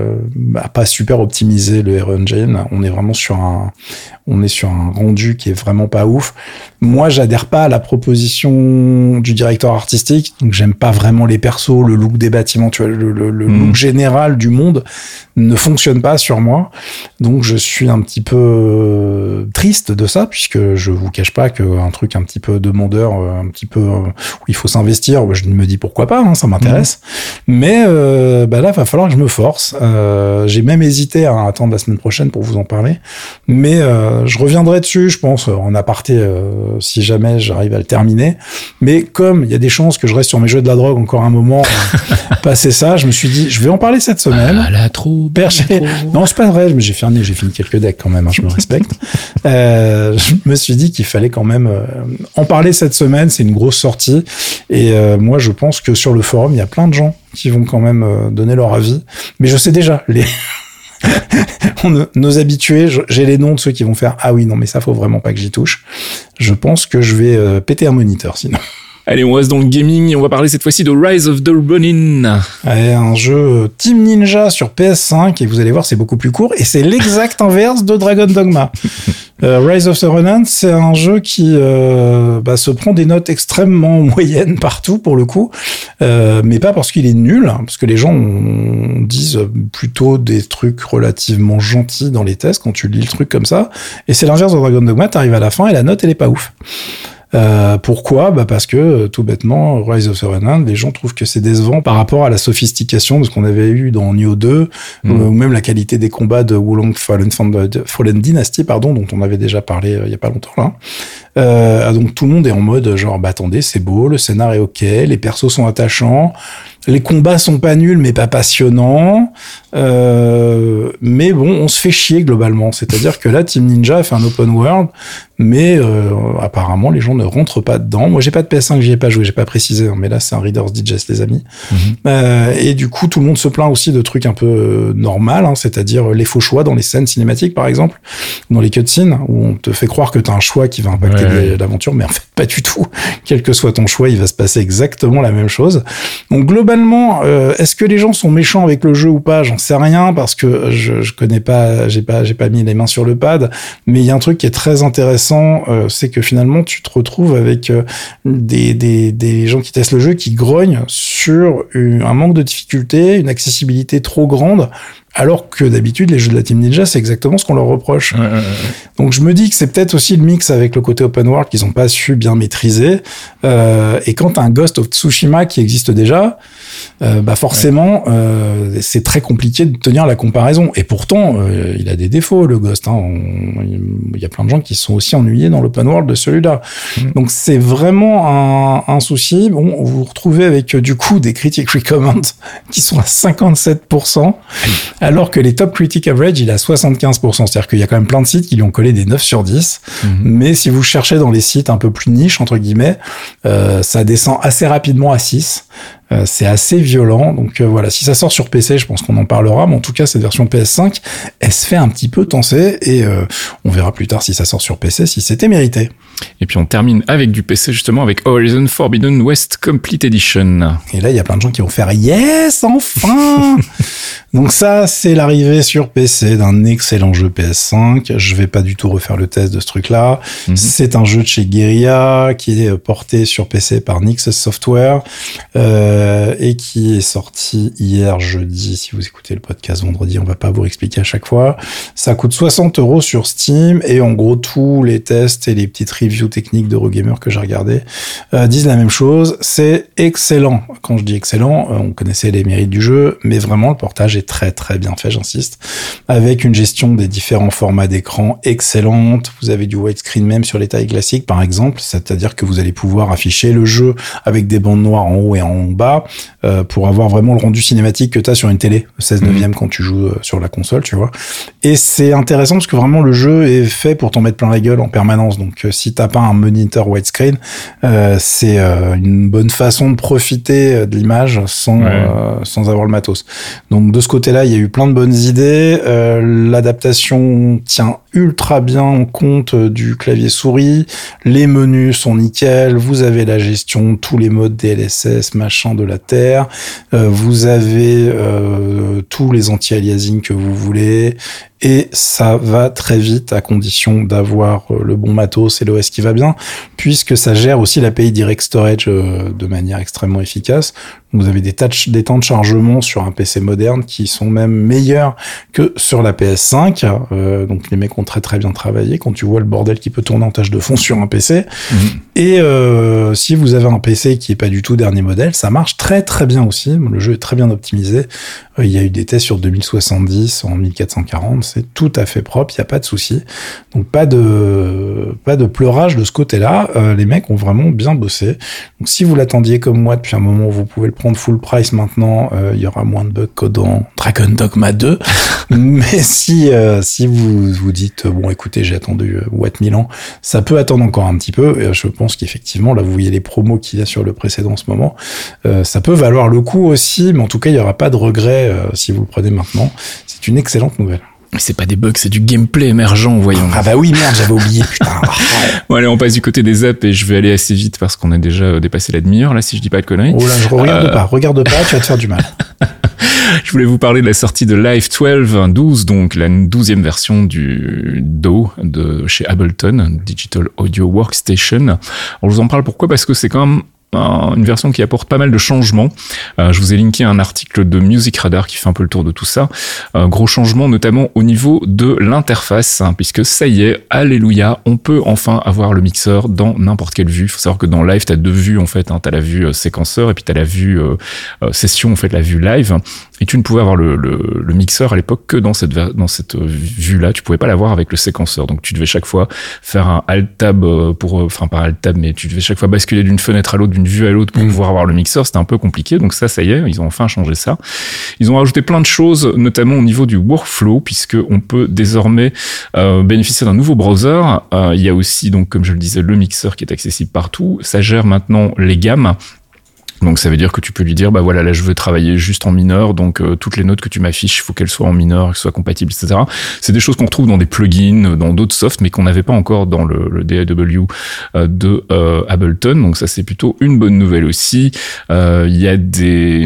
Speaker 2: a pas super optimisé le R Engine. On est vraiment sur un, on est sur un rendu qui est vraiment pas ouf. Moi, j'adhère pas à la proposition du directeur artistique, donc j'aime pas vraiment les persos, le look des bâtiments, tu vois, le, le, le mmh. look général du monde ne fonctionne pas sur moi. Donc je suis un petit peu triste de ça, puisque je vous cache pas qu'un truc un petit peu demandeur, un petit peu où il faut s'investir, je me dis pourquoi pas, hein, ça m'intéresse. Mmh. Mais euh, bah là, va falloir que je me force. Euh, j'ai même hésité à attendre la semaine prochaine pour vous en parler, mais euh, je reviendrai dessus, je pense, en aparté, euh, si jamais j'arrive à le terminer. Mais comme il y a des chances que je reste sur mes jeux de la drogue encore un moment, passer ça, je me suis dit, je vais en parler cette semaine.
Speaker 1: Ah là, trop.
Speaker 2: Perché. Non, c'est pas vrai, mais j'ai fini, j'ai fini quelques decks quand même, hein, je me respecte. euh, je me suis dit qu'il fallait quand même euh, en parler cette semaine, c'est une grosse sortie. Et euh, moi, je pense que sur le forum, il y a plein de gens qui vont quand même euh, donner leur avis. Mais je sais déjà, les... On, nos habitués, j'ai les noms de ceux qui vont faire « Ah oui, non, mais ça, faut vraiment pas que j'y touche ». Je pense que je vais euh, péter un moniteur, sinon.
Speaker 1: Allez, on reste dans le gaming et on va parler cette fois-ci de Rise of the Ronin.
Speaker 2: Ouais, un jeu Team Ninja sur P S cinq, et vous allez voir, c'est beaucoup plus court, et c'est l'exact inverse de Dragon Dogma. Euh, Rise of the Ronin, c'est un jeu qui euh, bah, se prend des notes extrêmement moyennes partout, pour le coup, euh, mais pas parce qu'il est nul, hein, parce que les gens on, disent plutôt des trucs relativement gentils dans les tests quand tu lis le truc comme ça, et c'est l'inverse de Dragon Dogma, t'arrives à la fin et la note, elle est pas ouf. Euh, pourquoi ? Bah parce que, tout bêtement, Rise of the Ronin, les gens trouvent que c'est décevant par rapport à la sophistication de ce qu'on avait eu dans Nioh deux, mmh. ou même la qualité des combats de Wulong Fallen, Fallen Dynasty, pardon, dont on avait déjà parlé euh, il y a pas longtemps, là. Euh, donc tout le monde est en mode genre, bah attendez, c'est beau, le scénar est ok, les persos sont attachants, les combats sont pas nuls mais pas passionnants, euh, mais bon, on se fait chier globalement. C'est-à-dire que là, Team Ninja a fait un open world, mais euh, apparemment les gens ne rentrent pas dedans. Moi, j'ai pas de P S cinq, j'y ai pas joué, j'ai pas précisé, hein, mais là c'est un Reader's Digest, les amis. Mm-hmm. Euh, et du coup, tout le monde se plaint aussi de trucs un peu euh, normal, hein, c'est-à-dire les faux choix dans les scènes cinématiques, par exemple, dans les cutscenes, où on te fait croire que t'as un choix qui va impacter ouais, ouais. l'aventure, mais en fait pas du tout. Quel que soit ton choix, il va se passer exactement la même chose. Donc globalement, euh, est-ce que les gens sont méchants avec le jeu ou pas ? J'en sais rien, parce que je, je connais pas, j'ai pas, j'ai pas mis les mains sur le pad. Mais il y a un truc qui est très intéressant, euh, c'est que finalement tu te retrouves avec euh, des des des gens qui testent le jeu qui grognent sur une, un manque de difficulté, une accessibilité trop grande. Alors que d'habitude, les jeux de la Team Ninja, c'est exactement ce qu'on leur reproche. Ouais, ouais, ouais. Donc je me dis que c'est peut-être aussi le mix avec le côté open world qu'ils n'ont pas su bien maîtriser. Euh, et quand t'as un Ghost of Tsushima qui existe déjà, euh, bah forcément, ouais. euh, c'est très compliqué de tenir la comparaison. Et pourtant, euh, il a des défauts, le Ghost. Hein. Il y a plein de gens qui se sont aussi ennuyés dans l'open world de celui-là. Mmh. Donc c'est vraiment un, un souci. Bon, vous vous retrouvez avec du coup des critiques recommend qui sont à cinquante-sept pour cent. Alors que les top critic average, il est à soixante-quinze pour cent. C'est-à-dire qu'il y a quand même plein de sites qui lui ont collé des neuf sur dix. Mm-hmm. Mais si vous cherchez dans les sites un peu plus niche, entre guillemets, euh, ça descend assez rapidement à six. Euh, c'est assez violent. Donc euh, voilà, si ça sort sur P C, je pense qu'on en parlera. Mais en tout cas, cette version P S cinq, elle se fait un petit peu tenser. Et euh, on verra plus tard si ça sort sur P C, si c'était mérité.
Speaker 1: Et puis on termine avec du P C, justement, avec Horizon Forbidden West Complete Edition.
Speaker 2: Et là, il y a plein de gens qui vont faire « Yes, enfin !» Donc ça, c'est l'arrivée sur P C d'un excellent jeu P S cinq. Je vais pas du tout refaire le test de ce truc-là. Mm-hmm. C'est un jeu de chez Guerrilla qui est porté sur P C par Nixxes Software euh, et qui est sorti hier jeudi. Si vous écoutez le podcast vendredi, on va pas vous expliquer à chaque fois. Ça coûte soixante euros sur Steam et en gros, tous les tests et les petites reviews techniques d'Eurogamer que j'ai regardé euh, disent la même chose. C'est excellent. Quand je dis excellent, euh, on connaissait les mérites du jeu, mais vraiment, le portage est très très bien fait, j'insiste, avec une gestion des différents formats d'écran excellente. Vous avez du widescreen même sur les tailles classiques, par exemple, c'est-à-dire que vous allez pouvoir afficher le jeu avec des bandes noires en haut et en bas euh, pour avoir vraiment le rendu cinématique que tu as sur une télé seize neuvième mmh. quand tu joues sur la console, tu vois. Et c'est intéressant parce que vraiment le jeu est fait pour t'en mettre plein la gueule en permanence. Donc euh, si t'as pas un moniteur widescreen, euh, c'est euh, une bonne façon de profiter de l'image sans ouais. euh, sans avoir le matos. Donc de ce côté-là, il y a eu plein de bonnes idées. Euh, l'adaptation tient ultra bien en compte du clavier souris. Les menus sont nickel. Vous avez la gestion, tous les modes D L S S, machin de la Terre. Euh, vous avez euh, tous les anti-aliasing que vous voulez. Et ça va très vite à condition d'avoir le bon matos et l'O S qui va bien, puisque ça gère aussi l'A P I Direct Storage de manière extrêmement efficace. Vous avez des, tâches, des temps de chargement sur un P C moderne qui sont même meilleurs que sur la P S cinq. Euh, donc les mecs ont très très bien travaillé quand tu vois le bordel qui peut tourner en tâche de fond sur un P C. Mmh. Et euh, si vous avez un P C qui est pas du tout dernier modèle, ça marche très très bien aussi. Le jeu est très bien optimisé. Euh, il y a eu des tests sur deux mille soixante-dix en mille quatre cent quarante. C'est tout à fait propre, il n'y a pas de souci. Donc pas de pas de pleurage de ce côté-là. Euh, les mecs ont vraiment bien bossé. Donc si vous l'attendiez comme moi depuis un moment, vous pouvez le prendre full price maintenant. Il euh, y aura moins de bugs que dans Dragon Dogma deux. Mais si euh, si vous vous dites bon écoutez j'ai attendu euh, Watt mille ans, ça peut attendre encore un petit peu. Et je pense qu'effectivement là vous voyez les promos qu'il y a sur le précédent en ce moment, euh, ça peut valoir le coup aussi. Mais en tout cas il y aura pas de regret euh, si vous le prenez maintenant. C'est une excellente nouvelle.
Speaker 1: Mais c'est pas des bugs, c'est du gameplay émergent, voyons.
Speaker 2: Ah bah oui, merde, j'avais oublié, putain.
Speaker 1: Bon allez, on passe du côté des apps et je vais aller assez vite parce qu'on a déjà dépassé la demi-heure, là, si je dis pas de conneries.
Speaker 2: Oh là, je regarde euh... pas, regarde pas, tu vas te faire du mal.
Speaker 1: Je voulais vous parler de la sortie de Live douze, donc la douzième version du D A W de chez Ableton, Digital Audio Workstation. Alors, je vous en parle pourquoi? Parce que c'est quand même une version qui apporte pas mal de changements. Euh, je vous ai linké un article de Music Radar qui fait un peu le tour de tout ça. Euh, gros changements notamment au niveau de l'interface, hein, puisque ça y est, alléluia, on peut enfin avoir le mixeur dans n'importe quelle vue. Il faut savoir que dans Live, t'as deux vues en fait. Hein. T'as la vue euh, séquenceur et puis t'as la vue euh, euh, session, en fait, la vue live. Et tu ne pouvais avoir le, le, le mixeur à l'époque que dans cette, dans cette vue-là. Tu pouvais pas l'avoir avec le séquenceur. Donc tu devais chaque fois faire un alt-tab pour, enfin pas alt-tab, mais tu devais chaque fois basculer d'une fenêtre à l'autre, d'une vue à l'autre pour mmh. pouvoir avoir le mixeur. C'était un peu compliqué. Donc ça, ça y est, ils ont enfin changé ça. Ils ont rajouté plein de choses, notamment au niveau du workflow, puisque on peut désormais euh, bénéficier d'un nouveau browser. Euh, il y a aussi, donc, comme je le disais, le mixeur qui est accessible partout. Ça gère maintenant les gammes. Donc ça veut dire que tu peux lui dire bah voilà là je veux travailler juste en mineur, donc euh, toutes les notes que tu m'affiches il faut qu'elles soient en mineur, qu'elles soient compatibles, et cetera. C'est des choses qu'on retrouve dans des plugins, dans d'autres softs, mais qu'on n'avait pas encore dans le, le D A W euh, de euh, Ableton. Donc ça c'est plutôt une bonne nouvelle aussi. Euh, il y a des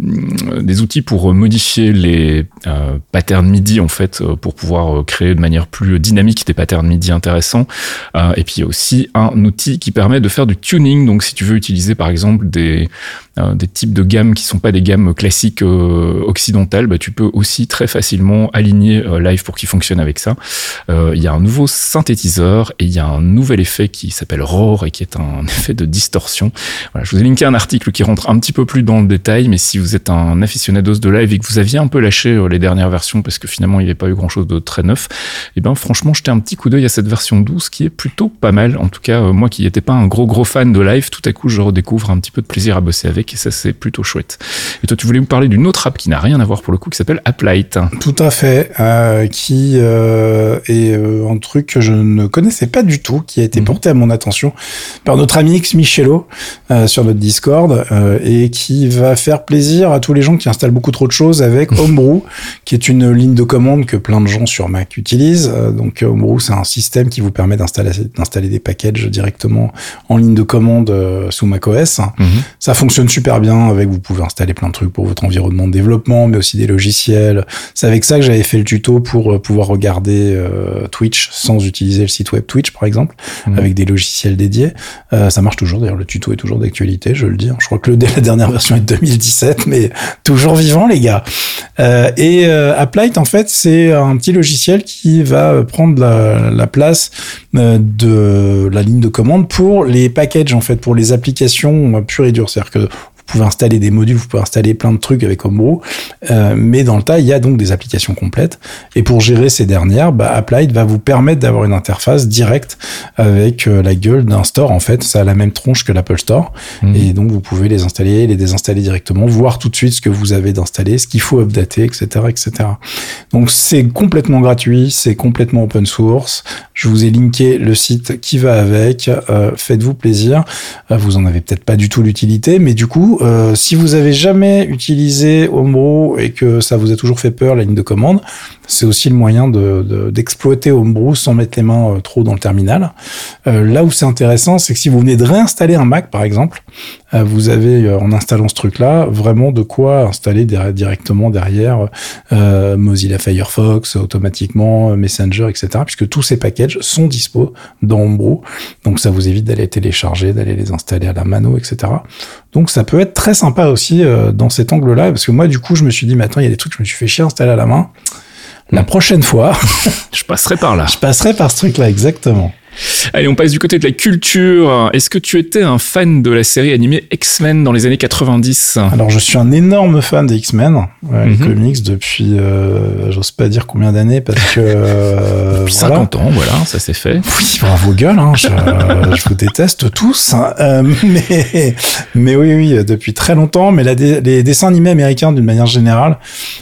Speaker 1: des outils pour modifier les euh, patterns MIDI en fait pour pouvoir créer de manière plus dynamique des patterns MIDI intéressants. Euh, et puis il y a aussi un outil qui permet de faire du tuning. Donc si tu veux utiliser par exemple des Euh, des types de gammes qui sont pas des gammes classiques euh, occidentales, bah, tu peux aussi très facilement aligner euh, Live pour qu'il fonctionne avec ça. Euh, il y a un nouveau synthétiseur et il y a un nouvel effet qui s'appelle Roar et qui est un effet de distorsion. Voilà, je vous ai linké un article qui rentre un petit peu plus dans le détail, mais si vous êtes un aficionados de Live et que vous aviez un peu lâché euh, les dernières versions parce que finalement il n'y avait pas eu grand chose de très neuf, et ben franchement jetez un petit coup d'œil à cette version douze qui est plutôt pas mal. En tout cas, euh, moi qui n'étais pas un gros gros fan de Live, tout à coup je redécouvre un petit peu de plaisir à bosser avec. Et ça, c'est plutôt chouette. Et toi, tu voulais me parler d'une autre app qui n'a rien à voir pour le coup, qui s'appelle Uplight.
Speaker 2: Tout à fait, euh, qui euh, est euh, un truc que je ne connaissais pas du tout, qui a été mmh. porté à mon attention par notre ami X Michello euh, sur notre Discord, euh, et qui va faire plaisir à tous les gens qui installent beaucoup trop de choses avec Homebrew, qui est une ligne de commande que plein de gens sur Mac utilisent. Euh, donc Homebrew, c'est un système qui vous permet d'installer, d'installer des packages directement en ligne de commande euh, sous macOS. Mmh. Ça fonctionne super bien avec, vous pouvez installer plein de trucs pour votre environnement de développement, mais aussi des logiciels. C'est avec ça que j'avais fait le tuto pour pouvoir regarder euh, Twitch sans utiliser le site web Twitch, par exemple, mmh. avec des logiciels dédiés. Euh, ça marche toujours, d'ailleurs, le tuto est toujours d'actualité, je le dis. Je crois que le, la dernière version est de deux mille dix-sept, mais toujours vivant, les gars. Euh, et euh, Uplight, en fait, c'est un petit logiciel qui va prendre la, la place euh, de la ligne de commande pour les packages, en fait, pour les applications pures et dures. C'est-à-dire que vous pouvez installer des modules, vous pouvez installer plein de trucs avec Homebrew, euh, mais dans le tas, il y a donc des applications complètes. Et pour gérer ces dernières, bah, Uplight va vous permettre d'avoir une interface directe avec euh, la gueule d'un store. En fait, ça a la même tronche que l'Apple Store. Mmh. Et donc, vous pouvez les installer, les désinstaller directement, voir tout de suite ce que vous avez d'installé, ce qu'il faut updater, et cetera, et cetera. Donc, c'est complètement gratuit, c'est complètement open source. Je vous ai linké le site qui va avec. Euh, faites-vous plaisir. Euh, vous en avez peut-être pas du tout l'utilité, mais du coup, Euh, si vous avez jamais utilisé Homebrew et que ça vous a toujours fait peur, la ligne de commande, c'est aussi le moyen de, de, d'exploiter Homebrew sans mettre les mains euh, trop dans le terminal. Euh, là où c'est intéressant, c'est que si vous venez de réinstaller un Mac, par exemple, euh, vous avez, euh, en installant ce truc-là, vraiment de quoi installer der- directement derrière euh, Mozilla Firefox, automatiquement, Messenger, et cetera, puisque tous ces packages sont dispo dans Homebrew. Donc, ça vous évite d'aller télécharger, d'aller les installer à la mano, et cetera. Donc, ça peut être très sympa aussi euh, dans cet angle-là, parce que moi, du coup, je me suis dit, mais attends, il y a des trucs que je me suis fait chier à installer à la main. La prochaine fois,
Speaker 1: je passerai par là.
Speaker 2: Je passerai par ce truc-là, exactement.
Speaker 1: Allez, on passe du côté de la culture. Est-ce que tu étais un fan de la série animée X-Men dans les années quatre-vingt-dix ?
Speaker 2: Alors, je suis un énorme fan des X-Men, euh, mm-hmm. les comics, depuis, euh, j'ose pas dire combien d'années, parce que... Euh,
Speaker 1: depuis voilà. cinquante ans, voilà, ça s'est fait.
Speaker 2: Oui, bravo gueule, hein, je, je vous déteste tous. Hein, euh, mais, mais oui, oui, depuis très longtemps. Mais la, les dessins animés américains, d'une manière générale,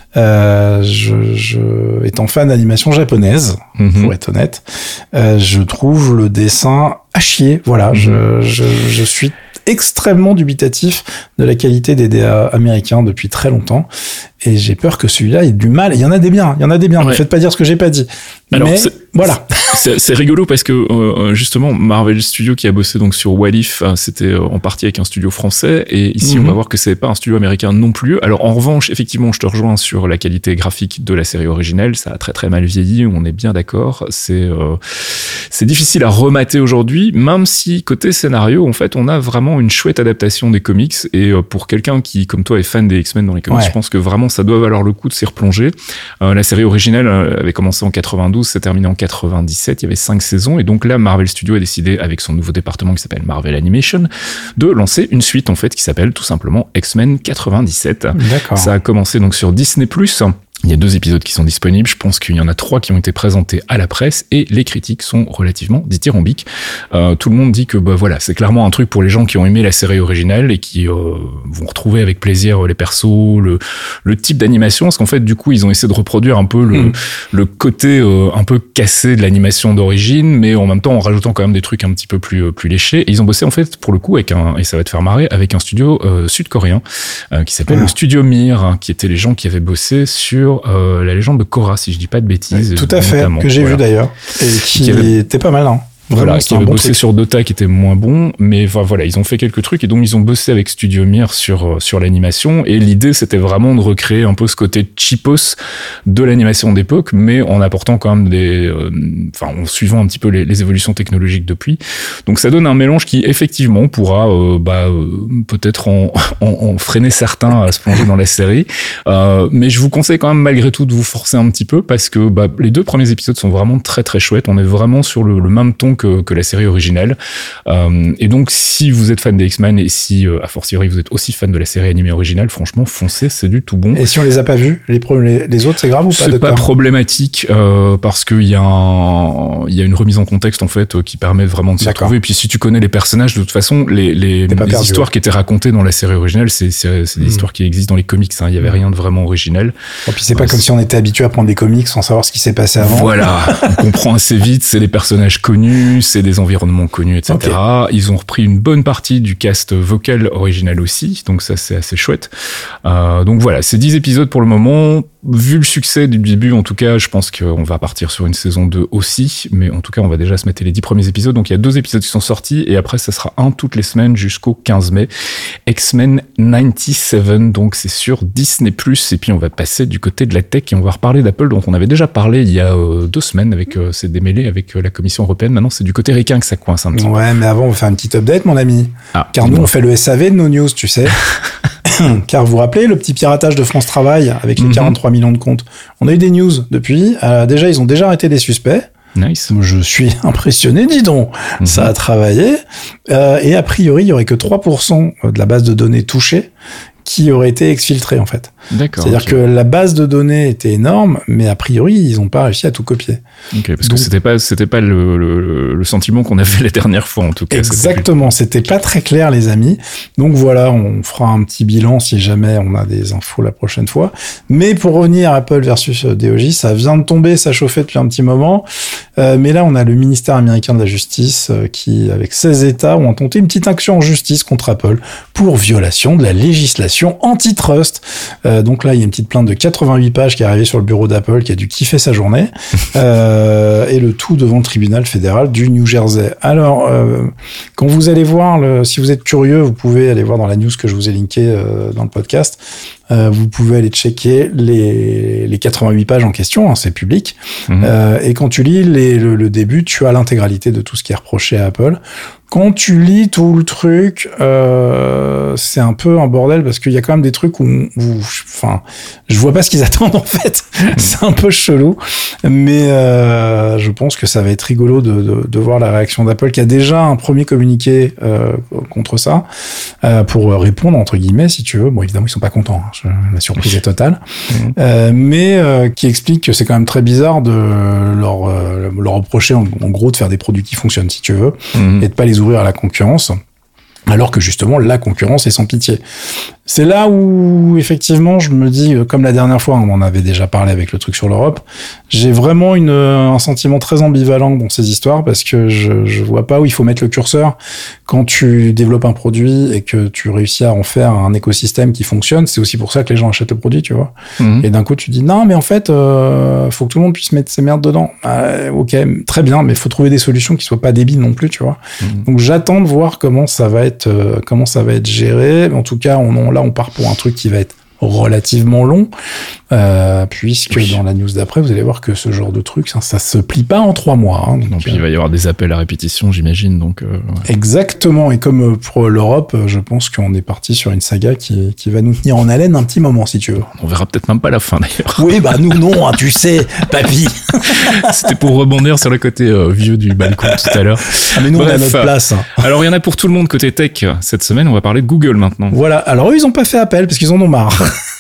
Speaker 2: euh, je, je, étant fan d'animation japonaise, mm-hmm. pour être honnête, euh, je trouve le dessin à chier. Voilà, mmh. je, je, je suis extrêmement dubitatif de la qualité des D A américains depuis très longtemps. Et j'ai peur que celui-là ait du mal. Il y en a des biens, il y en a des biens. Ouais. Ne faites pas dire ce que j'ai pas dit. Alors, mais
Speaker 1: c'est,
Speaker 2: voilà.
Speaker 1: C'est, c'est rigolo parce que euh, justement Marvel Studios qui a bossé donc sur What If, c'était en partie avec un studio français, et ici mm-hmm. on va voir que c'est pas un studio américain non plus. Alors en revanche, effectivement, je te rejoins sur la qualité graphique de la série originelle. Ça a très très mal vieilli, on est bien d'accord. C'est euh, c'est difficile à remater aujourd'hui, même si côté scénario, en fait, on a vraiment une chouette adaptation des comics. Et euh, pour quelqu'un qui, comme toi, est fan des X-Men dans les comics, ouais. je pense que vraiment ça doit valoir le coup de s'y replonger. Euh, la série originelle avait commencé en quatre-vingt-douze, s'est terminée en quatre-vingt-dix-sept. Il y avait cinq saisons, et donc là, Marvel Studios a décidé, avec son nouveau département qui s'appelle Marvel Animation, de lancer une suite en fait qui s'appelle tout simplement X-Men quatre-vingt-dix-sept.
Speaker 2: D'accord.
Speaker 1: Ça a commencé donc sur Disney plus. Il y a deux épisodes qui sont disponibles. Je pense qu'il y en a trois qui ont été présentés à la presse, et les critiques sont relativement dithyrambiques. Euh, tout le monde dit que bah voilà, c'est clairement un truc pour les gens qui ont aimé la série originale et qui euh, vont retrouver avec plaisir les persos, le, le type d'animation, parce qu'en fait du coup ils ont essayé de reproduire un peu le, mmh. le côté euh, un peu cassé de l'animation d'origine, mais en même temps en rajoutant quand même des trucs un petit peu plus plus léchés. Et ils ont bossé en fait pour le coup avec un, et ça va te faire marrer, avec un studio euh, sud-coréen euh, qui s'appelle mmh. le Studio Mir, hein, qui étaient les gens qui avaient bossé sur Euh, la légende de Korra, si je dis pas de bêtises.
Speaker 2: Oui, tout à fait, que j'ai voilà. vu d'ailleurs, et qui, qui avait... était pas mal, hein.
Speaker 1: Vraiment, voilà, qui avait
Speaker 2: bon
Speaker 1: bossé
Speaker 2: truc.
Speaker 1: sur Dota, qui était moins bon, mais voilà, ils ont fait quelques trucs, et donc ils ont bossé avec Studio Mir sur sur l'animation, et l'idée c'était vraiment de recréer un peu ce côté cheapos de l'animation d'époque, mais en apportant quand même des, euh, enfin en suivant un petit peu les, les évolutions technologiques depuis. Donc ça donne un mélange qui effectivement pourra euh, bah euh, peut-être en, en, en freiner certains à se plonger dans la série, euh, mais je vous conseille quand même malgré tout de vous forcer un petit peu, parce que bah les deux premiers épisodes sont vraiment très très chouettes. On est vraiment sur le, le même ton Que, que la série originale. Euh, et donc, si vous êtes fan des X-Men, et si, euh, a fortiori, vous êtes aussi fan de la série animée originale, franchement, foncez, c'est du tout bon.
Speaker 2: Et si on les a pas vus, les, les, les autres, c'est grave ou pas?
Speaker 1: C'est pas problématique, euh, parce qu'il y a un, il y a une remise en contexte, en fait, qui permet vraiment de s'y retrouver. Et puis, si tu connais les personnages, de toute façon, les, les, les perdu, histoires ouais. qui étaient racontées dans la série originale, c'est, c'est, c'est des mmh. histoires qui existent dans les comics, hein. Il y avait rien de vraiment original.
Speaker 2: Et puis, c'est pas euh, comme c'est... si on était habitué à prendre des comics sans savoir ce qui s'est passé avant.
Speaker 1: Voilà. On comprend assez vite, c'est les personnages connus, c'est des environnements connus, et cetera. Okay. Ils ont repris une bonne partie du cast vocal original aussi, donc ça c'est assez chouette. Euh, donc voilà, c'est dix épisodes pour le moment. Vu le succès du début, en tout cas, je pense qu'on va partir sur une saison deux aussi, mais en tout cas, on va déjà se mettre les dix premiers épisodes. Donc il y a deux épisodes qui sont sortis, et après ça sera un toutes les semaines jusqu'au quinze mai. X-Men quatre-vingt-dix-sept, donc c'est sur Disney plus. Et puis on va passer du côté de la tech, et on va reparler d'Apple, dont on avait déjà parlé il y a euh, deux semaines avec euh, c'est démêlé avec euh, la Commission européenne. Maintenant c'est du côté ricain que ça coince un petit peu.
Speaker 2: Ouais, mais avant on va faire une petite update, mon ami. Ah, car nous on fait le S A V de nos news, tu sais. Car vous vous rappelez le petit piratage de France Travail avec les mm-hmm. quarante-trois millions de comptes. On a eu des news depuis. Euh, déjà, ils ont déjà arrêté des suspects.
Speaker 1: Nice.
Speaker 2: Je suis impressionné, dis donc. Mm-hmm. Ça a travaillé. Euh, et a priori, il y aurait que trois pour cent de la base de données touchée qui aurait été exfiltrée, en fait.
Speaker 1: D'accord.
Speaker 2: C'est-à-dire okay. que la base de données était énorme, mais a priori, ils n'ont pas réussi à tout copier.
Speaker 1: Ok, parce Donc, que c'était pas, c'était pas le, le, le sentiment qu'on avait la dernière fois, en tout cas.
Speaker 2: Exactement. C'était, c'était pas très clair, les amis. Donc voilà, on fera un petit bilan si jamais on a des infos la prochaine fois. Mais pour revenir à Apple versus D O J, ça vient de tomber, ça chauffait depuis un petit moment. Euh, mais là, on a le ministère américain de la Justice euh, qui, avec seize États, ont tenté une petite action en justice contre Apple pour violation de la législation législation antitrust. Euh, donc là, il y a une petite plainte de quatre-vingt-huit pages qui est arrivée sur le bureau d'Apple, qui a dû kiffer sa journée, euh, et le tout devant le tribunal fédéral du New Jersey. Alors, euh, quand vous allez voir, le, si vous êtes curieux, vous pouvez aller voir dans la news que je vous ai linkée euh, dans le podcast. Euh, vous pouvez aller checker les, les quatre-vingt-huit pages en question, hein, c'est public. Mmh. Euh, et quand tu lis les, le, le début, tu as l'intégralité de tout ce qui est reproché à Apple. Quand tu lis tout le truc, euh, c'est un peu un bordel parce qu'il y a quand même des trucs où, où enfin, je vois pas ce qu'ils attendent en fait. Mmh. C'est un peu chelou, mais euh, je pense que ça va être rigolo de, de, de voir la réaction d'Apple qui a déjà un premier communiqué euh, contre ça euh, pour répondre entre guillemets, si tu veux. Bon, évidemment, ils sont pas contents. Hein. Je, la surprise est totale, mmh. euh, mais euh, qui explique que c'est quand même très bizarre de leur euh, leur reprocher en, en gros de faire des produits qui fonctionnent, si tu veux, mmh. et de pas les ouvrir à la concurrence, alors que justement la concurrence est sans pitié. C'est là où effectivement je me dis, comme la dernière fois, on en avait déjà parlé avec le truc sur l'Europe, j'ai vraiment une, un sentiment très ambivalent dans ces histoires parce que je, je vois pas où il faut mettre le curseur quand tu développes un produit et que tu réussis à en faire un écosystème qui fonctionne. C'est aussi pour ça que les gens achètent le produit, tu vois. Mmh. Et d'un coup tu dis non mais en fait euh, faut que tout le monde puisse mettre ses merdes dedans. Euh, ok, très bien, mais faut trouver des solutions qui soient pas débiles non plus, tu vois. Mmh. Donc j'attends de voir comment ça va être euh, comment ça va être géré. En tout cas, on, on là on part pour un truc qui va être relativement long, euh, puisque oui. dans la news d'après, vous allez voir que ce genre de truc, ça, ça se plie pas en trois mois. Hein, donc,
Speaker 1: donc il va y avoir des appels à répétition, j'imagine. Donc euh, ouais.
Speaker 2: Exactement. Et comme pour l'Europe, je pense qu'on est parti sur une saga qui, qui va nous tenir en haleine un petit moment, si tu veux.
Speaker 1: On verra peut-être même pas la fin d'ailleurs.
Speaker 2: Oui, bah nous non, hein, tu sais, papy.
Speaker 1: C'était pour rebondir sur le côté euh, vieux du balcon tout à l'heure.
Speaker 2: Ah mais nous
Speaker 1: Bref,
Speaker 2: on a notre place. Hein.
Speaker 1: Alors il y en a pour tout le monde côté tech. Cette semaine, on va parler de Google maintenant.
Speaker 2: Voilà. Alors eux, ils ont pas fait appel parce qu'ils en ont marre.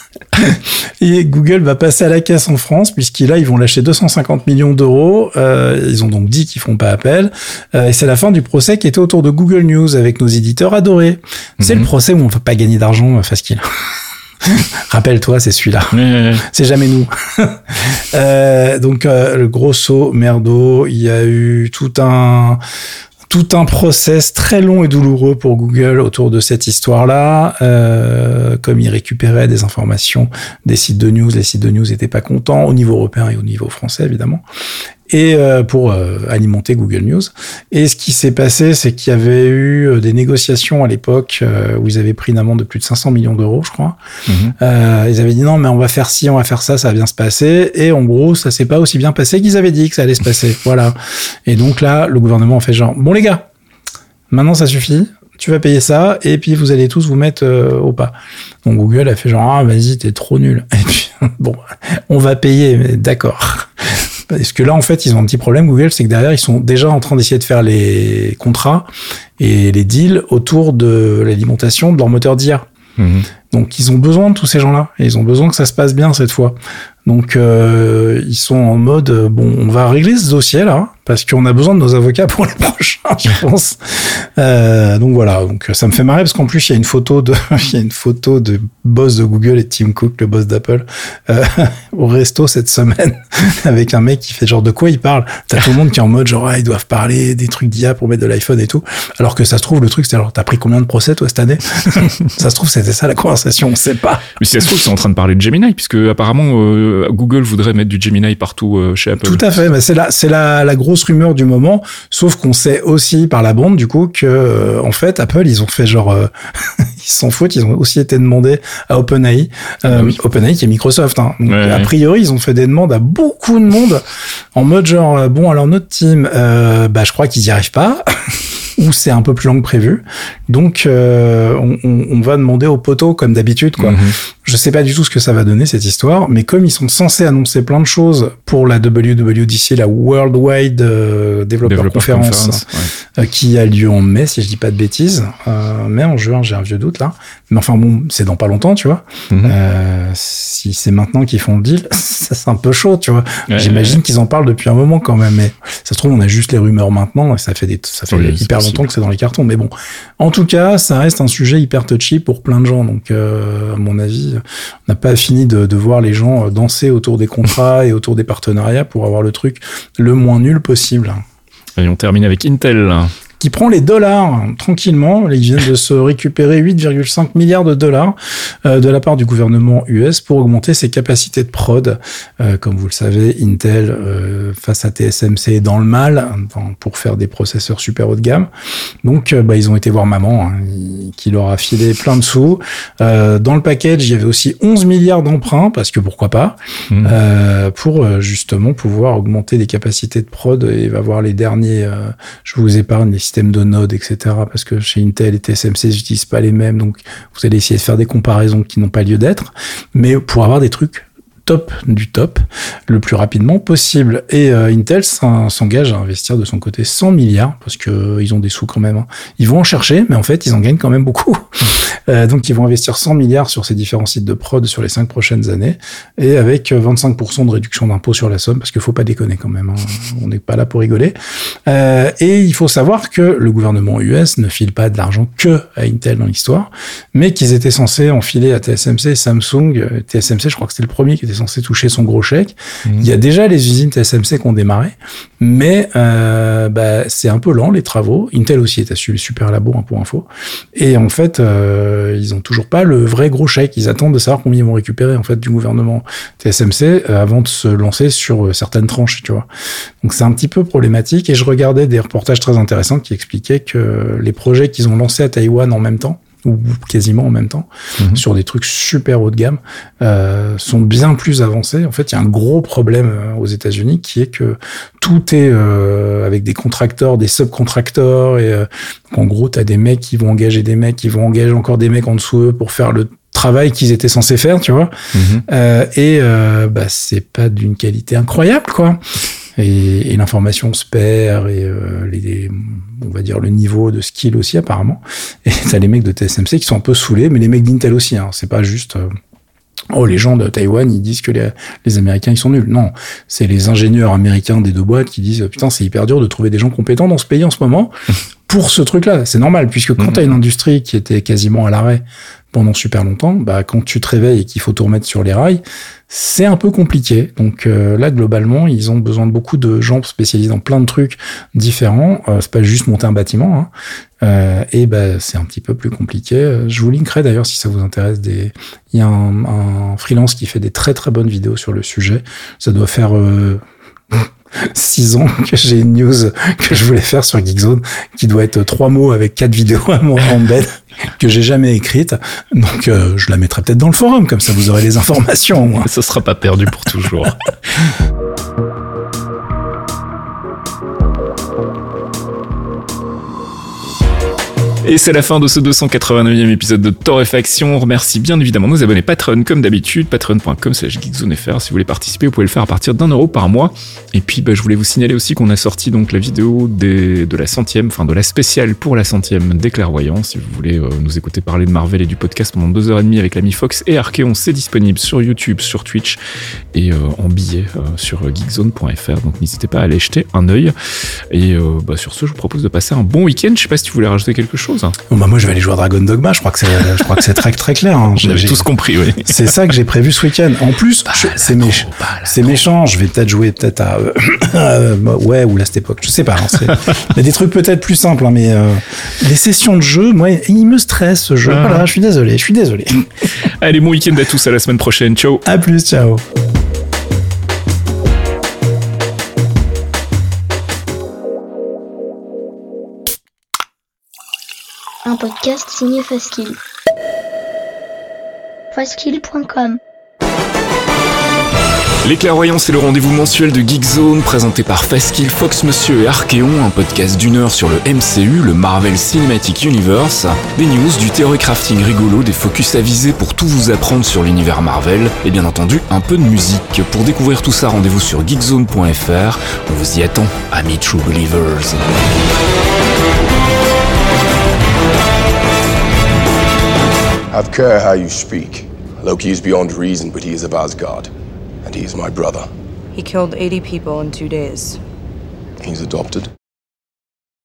Speaker 2: Et Google va passer à la caisse en France puisqu'ils là ils vont lâcher deux cent cinquante millions d'euros. Euh, ils ont donc dit qu'ils feront pas appel. Euh, et c'est la fin du procès qui était autour de Google News avec nos éditeurs adorés. Mm-hmm. C'est le procès où on ne peut pas gagner d'argent facile. Rappelle-toi, c'est celui-là. Mmh. C'est jamais nous. euh, donc euh, le grosso merdo, il y a eu tout un tout un process très long et douloureux pour Google autour de cette histoire-là. Euh, comme ils récupéraient des informations des sites de news, les sites de news n'étaient pas contents au niveau européen et au niveau français évidemment. Et euh, pour euh, alimenter Google News. Et ce qui s'est passé, c'est qu'il y avait eu des négociations à l'époque euh, où ils avaient pris une amende de plus de cinq cents millions d'euros, je crois. Mmh. Euh, ils avaient dit non, mais on va faire ci, on va faire ça, ça va bien se passer. Et en gros, ça s'est pas aussi bien passé qu'ils avaient dit que ça allait se passer. Voilà. Et donc là, le gouvernement a fait genre, bon les gars, maintenant ça suffit. Tu vas payer ça, et puis vous allez tous vous mettre euh, au pas. Donc Google a fait genre, ah vas-y, t'es trop nul. Et puis, bon, on va payer, mais d'accord. Parce que là, en fait, ils ont un petit problème, Google, c'est que derrière, ils sont déjà en train d'essayer de faire les contrats et les deals autour de l'alimentation de leur moteur d'I A. Mmh. Donc, ils ont besoin de tous ces gens-là. Et ils ont besoin que ça se passe bien cette fois. Donc, euh, ils sont en mode, bon, on va régler ce dossier-là, parce qu'on a besoin de nos avocats pour les prochains, je pense. Euh, donc voilà, donc ça me fait marrer, parce qu'en plus, il y a une photo de, il y a une photo de boss de Google et Tim Cook, le boss d'Apple, euh, au resto cette semaine, avec un mec qui fait genre, de quoi il parle? T'as tout le monde qui est en mode, genre, ah, ils doivent parler des trucs d'I A pour mettre de l'iPhone et tout. Alors que ça se trouve, le truc, c'est alors, t'as pris combien de procès, toi, cette année? Ça se trouve, c'était ça la conversation, on sait pas.
Speaker 1: Mais si ça se trouve, c'est en train de parler de Gemini, puisque apparemment, euh, Google voudrait mettre du Gemini partout euh, chez Apple.
Speaker 2: Tout à fait, mais c'est la c'est la la grosse rumeur du moment, sauf qu'on sait aussi par la bande du coup que euh, en fait Apple, ils ont fait genre euh, ils s'en foutent, ils ont aussi été demandés à OpenAI, euh, ah oui. OpenAI qui est Microsoft hein. Donc, ouais, a priori, ils ont fait des demandes à beaucoup de monde en mode genre euh, bon alors notre team euh, bah je crois qu'ils y arrivent pas. Ou c'est un peu plus long que prévu. Donc, euh, on, on, on va demander aux poteaux, comme d'habitude, quoi. Mm-hmm. Je sais pas du tout ce que ça va donner, cette histoire, mais comme ils sont censés annoncer plein de choses pour la W W D C, la Worldwide euh, Developer, Developer Conference, Conference ouais. euh, qui a lieu en mai, si je dis pas de bêtises. Euh, mai, en juin, j'ai un vieux doute, là. Mais enfin, bon, c'est dans pas longtemps, tu vois. Mm-hmm. Euh, si c'est maintenant qu'ils font le deal, ça, c'est un peu chaud, tu vois. Ouais, J'imagine ouais. qu'ils en parlent depuis un moment, quand même, mais ça se trouve, on a juste les rumeurs maintenant, et ça fait des, ça fait oui, hyper longtemps que c'est dans les cartons, mais bon. En tout cas, ça reste un sujet hyper touchy pour plein de gens, donc euh, à mon avis, on n'a pas fini de, de voir les gens danser autour des contrats et autour des partenariats pour avoir le truc le moins nul possible.
Speaker 1: Et on termine avec Intel.
Speaker 2: qui prend les dollars hein, tranquillement. Ils viennent de se récupérer huit virgule cinq milliards de dollars euh, de la part du gouvernement U S pour augmenter ses capacités de prod. Euh, comme vous le savez, Intel, euh, face à T S M C, est dans le mal enfin, pour faire des processeurs super haut de gamme. Donc, euh, bah, ils ont été voir maman, hein, qui leur a filé plein de sous. Euh, dans le package, il y avait aussi onze milliards d'emprunts, parce que pourquoi pas, mmh. euh, pour euh, justement pouvoir augmenter les capacités de prod et avoir les derniers, euh, je vous épargne, les systèmes de nodes, et cetera. Parce que chez Intel et T S M C, j'utilise pas les mêmes, donc vous allez essayer de faire des comparaisons qui n'ont pas lieu d'être, mais pour avoir des trucs top du top le plus rapidement possible. Et euh, Intel s'engage à investir de son côté cent milliards parce que euh, ils ont des sous quand même. Hein. Ils vont en chercher, mais en fait, ils en gagnent quand même beaucoup. euh, donc, ils vont investir cent milliards sur ces différents sites de prod sur les cinq prochaines années et avec vingt-cinq pour cent de réduction d'impôt sur la somme parce qu'il faut pas déconner quand même. Hein. On n'est pas là pour rigoler. Euh, et il faut savoir que le gouvernement U S ne file pas de l'argent que à Intel dans l'histoire, mais qu'ils étaient censés enfiler à T S M C et Samsung. T S M C, je crois que c'était le premier qui était censé toucher son gros chèque. Mmh. Il y a déjà les usines T S M C qui ont démarré, mais euh, bah, c'est un peu lent les travaux. Intel aussi est à super labo, hein, pour info. Et en fait, euh, ils ont toujours pas le vrai gros chèque. Ils attendent de savoir combien ils vont récupérer en fait du gouvernement T S M C euh, avant de se lancer sur euh, certaines tranches, tu vois. Donc c'est un petit peu problématique. Et je regardais des reportages très intéressants qui expliquaient que les projets qu'ils ont lancés à Taïwan en même temps, ou quasiment en même temps, mmh. sur des trucs super haut de gamme, euh, sont bien plus avancés. En fait, il y a un gros problème euh, aux États-Unis qui est que tout est euh, avec des contracteurs, des subcontracteurs, et euh, en gros, t'as des mecs qui vont engager des mecs, qui vont engager encore des mecs en dessous eux pour faire le travail qu'ils étaient censés faire, tu vois. Mmh. Euh, et euh, bah c'est pas d'une qualité incroyable, quoi. Et, et l'information se perd et euh, les, on va dire le niveau de skill aussi apparemment. Et t'as les mecs de T S M C qui sont un peu saoulés, mais les mecs d'Intel aussi. Hein, c'est pas juste euh, oh les gens de Taïwan ils disent que les, les Américains ils sont nuls. Non, c'est les ingénieurs américains des deux boîtes qui disent putain c'est hyper dur de trouver des gens compétents dans ce pays en ce moment pour ce truc-là. C'est normal puisque quand mmh. t'as une industrie qui était quasiment à l'arrêt pendant super longtemps, bah quand tu te réveilles et qu'il faut tout remettre sur les rails, c'est un peu compliqué. Donc euh, là, globalement, ils ont besoin de beaucoup de gens spécialisés dans plein de trucs différents. Euh, c'est pas juste monter un bâtiment. Hein. Euh, et bah c'est un petit peu plus compliqué. Je vous linkerai d'ailleurs si ça vous intéresse. Des... Il y a un, un freelance qui fait des très très bonnes vidéos sur le sujet. Ça doit faire... Euh... six ans que j'ai une news que je voulais faire sur Geekzone qui doit être trois mots avec quatre vidéos à mon embed que j'ai jamais écrite. Donc, euh, je la mettrai peut-être dans le forum, comme ça vous aurez les informations. Moi.
Speaker 1: Ça sera pas perdu pour toujours. Et c'est la fin de ce deux cent quatre-vingt-neuvième épisode de Torréfaction. On remercie bien évidemment nos abonnés Patreon comme d'habitude, patreon point com slash geekzonefr. Si vous voulez participer, vous pouvez le faire à partir d'un euro par mois. Et puis bah, je voulais vous signaler aussi qu'on a sorti donc la vidéo des, de la centième, enfin de la spéciale pour la centième des clairvoyants. Si vous voulez euh, nous écouter parler de Marvel et du podcast pendant deux heures et demie avec l'ami Fox et Archeon, c'est disponible sur YouTube, sur Twitch et euh, en billet euh, sur geekzone point fr. Donc n'hésitez pas à aller jeter un œil. Et euh, bah, sur ce, je vous propose de passer un bon week-end. Je sais pas si tu voulais rajouter quelque chose.
Speaker 2: Bon, bah moi je vais aller jouer à Dragon Dogma, je crois que c'est je crois que c'est très très clair hein.
Speaker 1: J'ai, j'ai tous compris, oui.
Speaker 2: C'est ça que j'ai prévu ce week-end. En plus, je, c'est méchant. C'est méchant, je vais peut-être jouer peut-être à euh, euh, ouais ou Last Epoch, je sais pas hein, c'est mais des trucs peut-être plus simples hein, mais euh, les sessions de jeu, moi il me stresse ce jeu. Ah. Voilà, je suis désolé, je suis désolé.
Speaker 1: Allez, bon week-end à tous, à la semaine prochaine. Ciao.
Speaker 2: À plus, ciao.
Speaker 3: Un podcast signé Faskill. Faskill point com.
Speaker 1: Les Clairvoyants, c'est le rendez-vous mensuel de Geekzone, présenté par Faskill, Fox Monsieur et Archeon, un podcast d'une heure sur le M C U, le Marvel Cinematic Universe, des news, du theory crafting rigolo, des focus avisés pour tout vous apprendre sur l'univers Marvel, et bien entendu, un peu de musique. Pour découvrir tout ça, rendez-vous sur geekzone point fr. On vous y attend, amis True Believers.
Speaker 4: Have care how you speak. Loki is beyond reason, but he is of Asgard. And he is my brother.
Speaker 5: He killed eighty people in two days.
Speaker 4: He's adopted.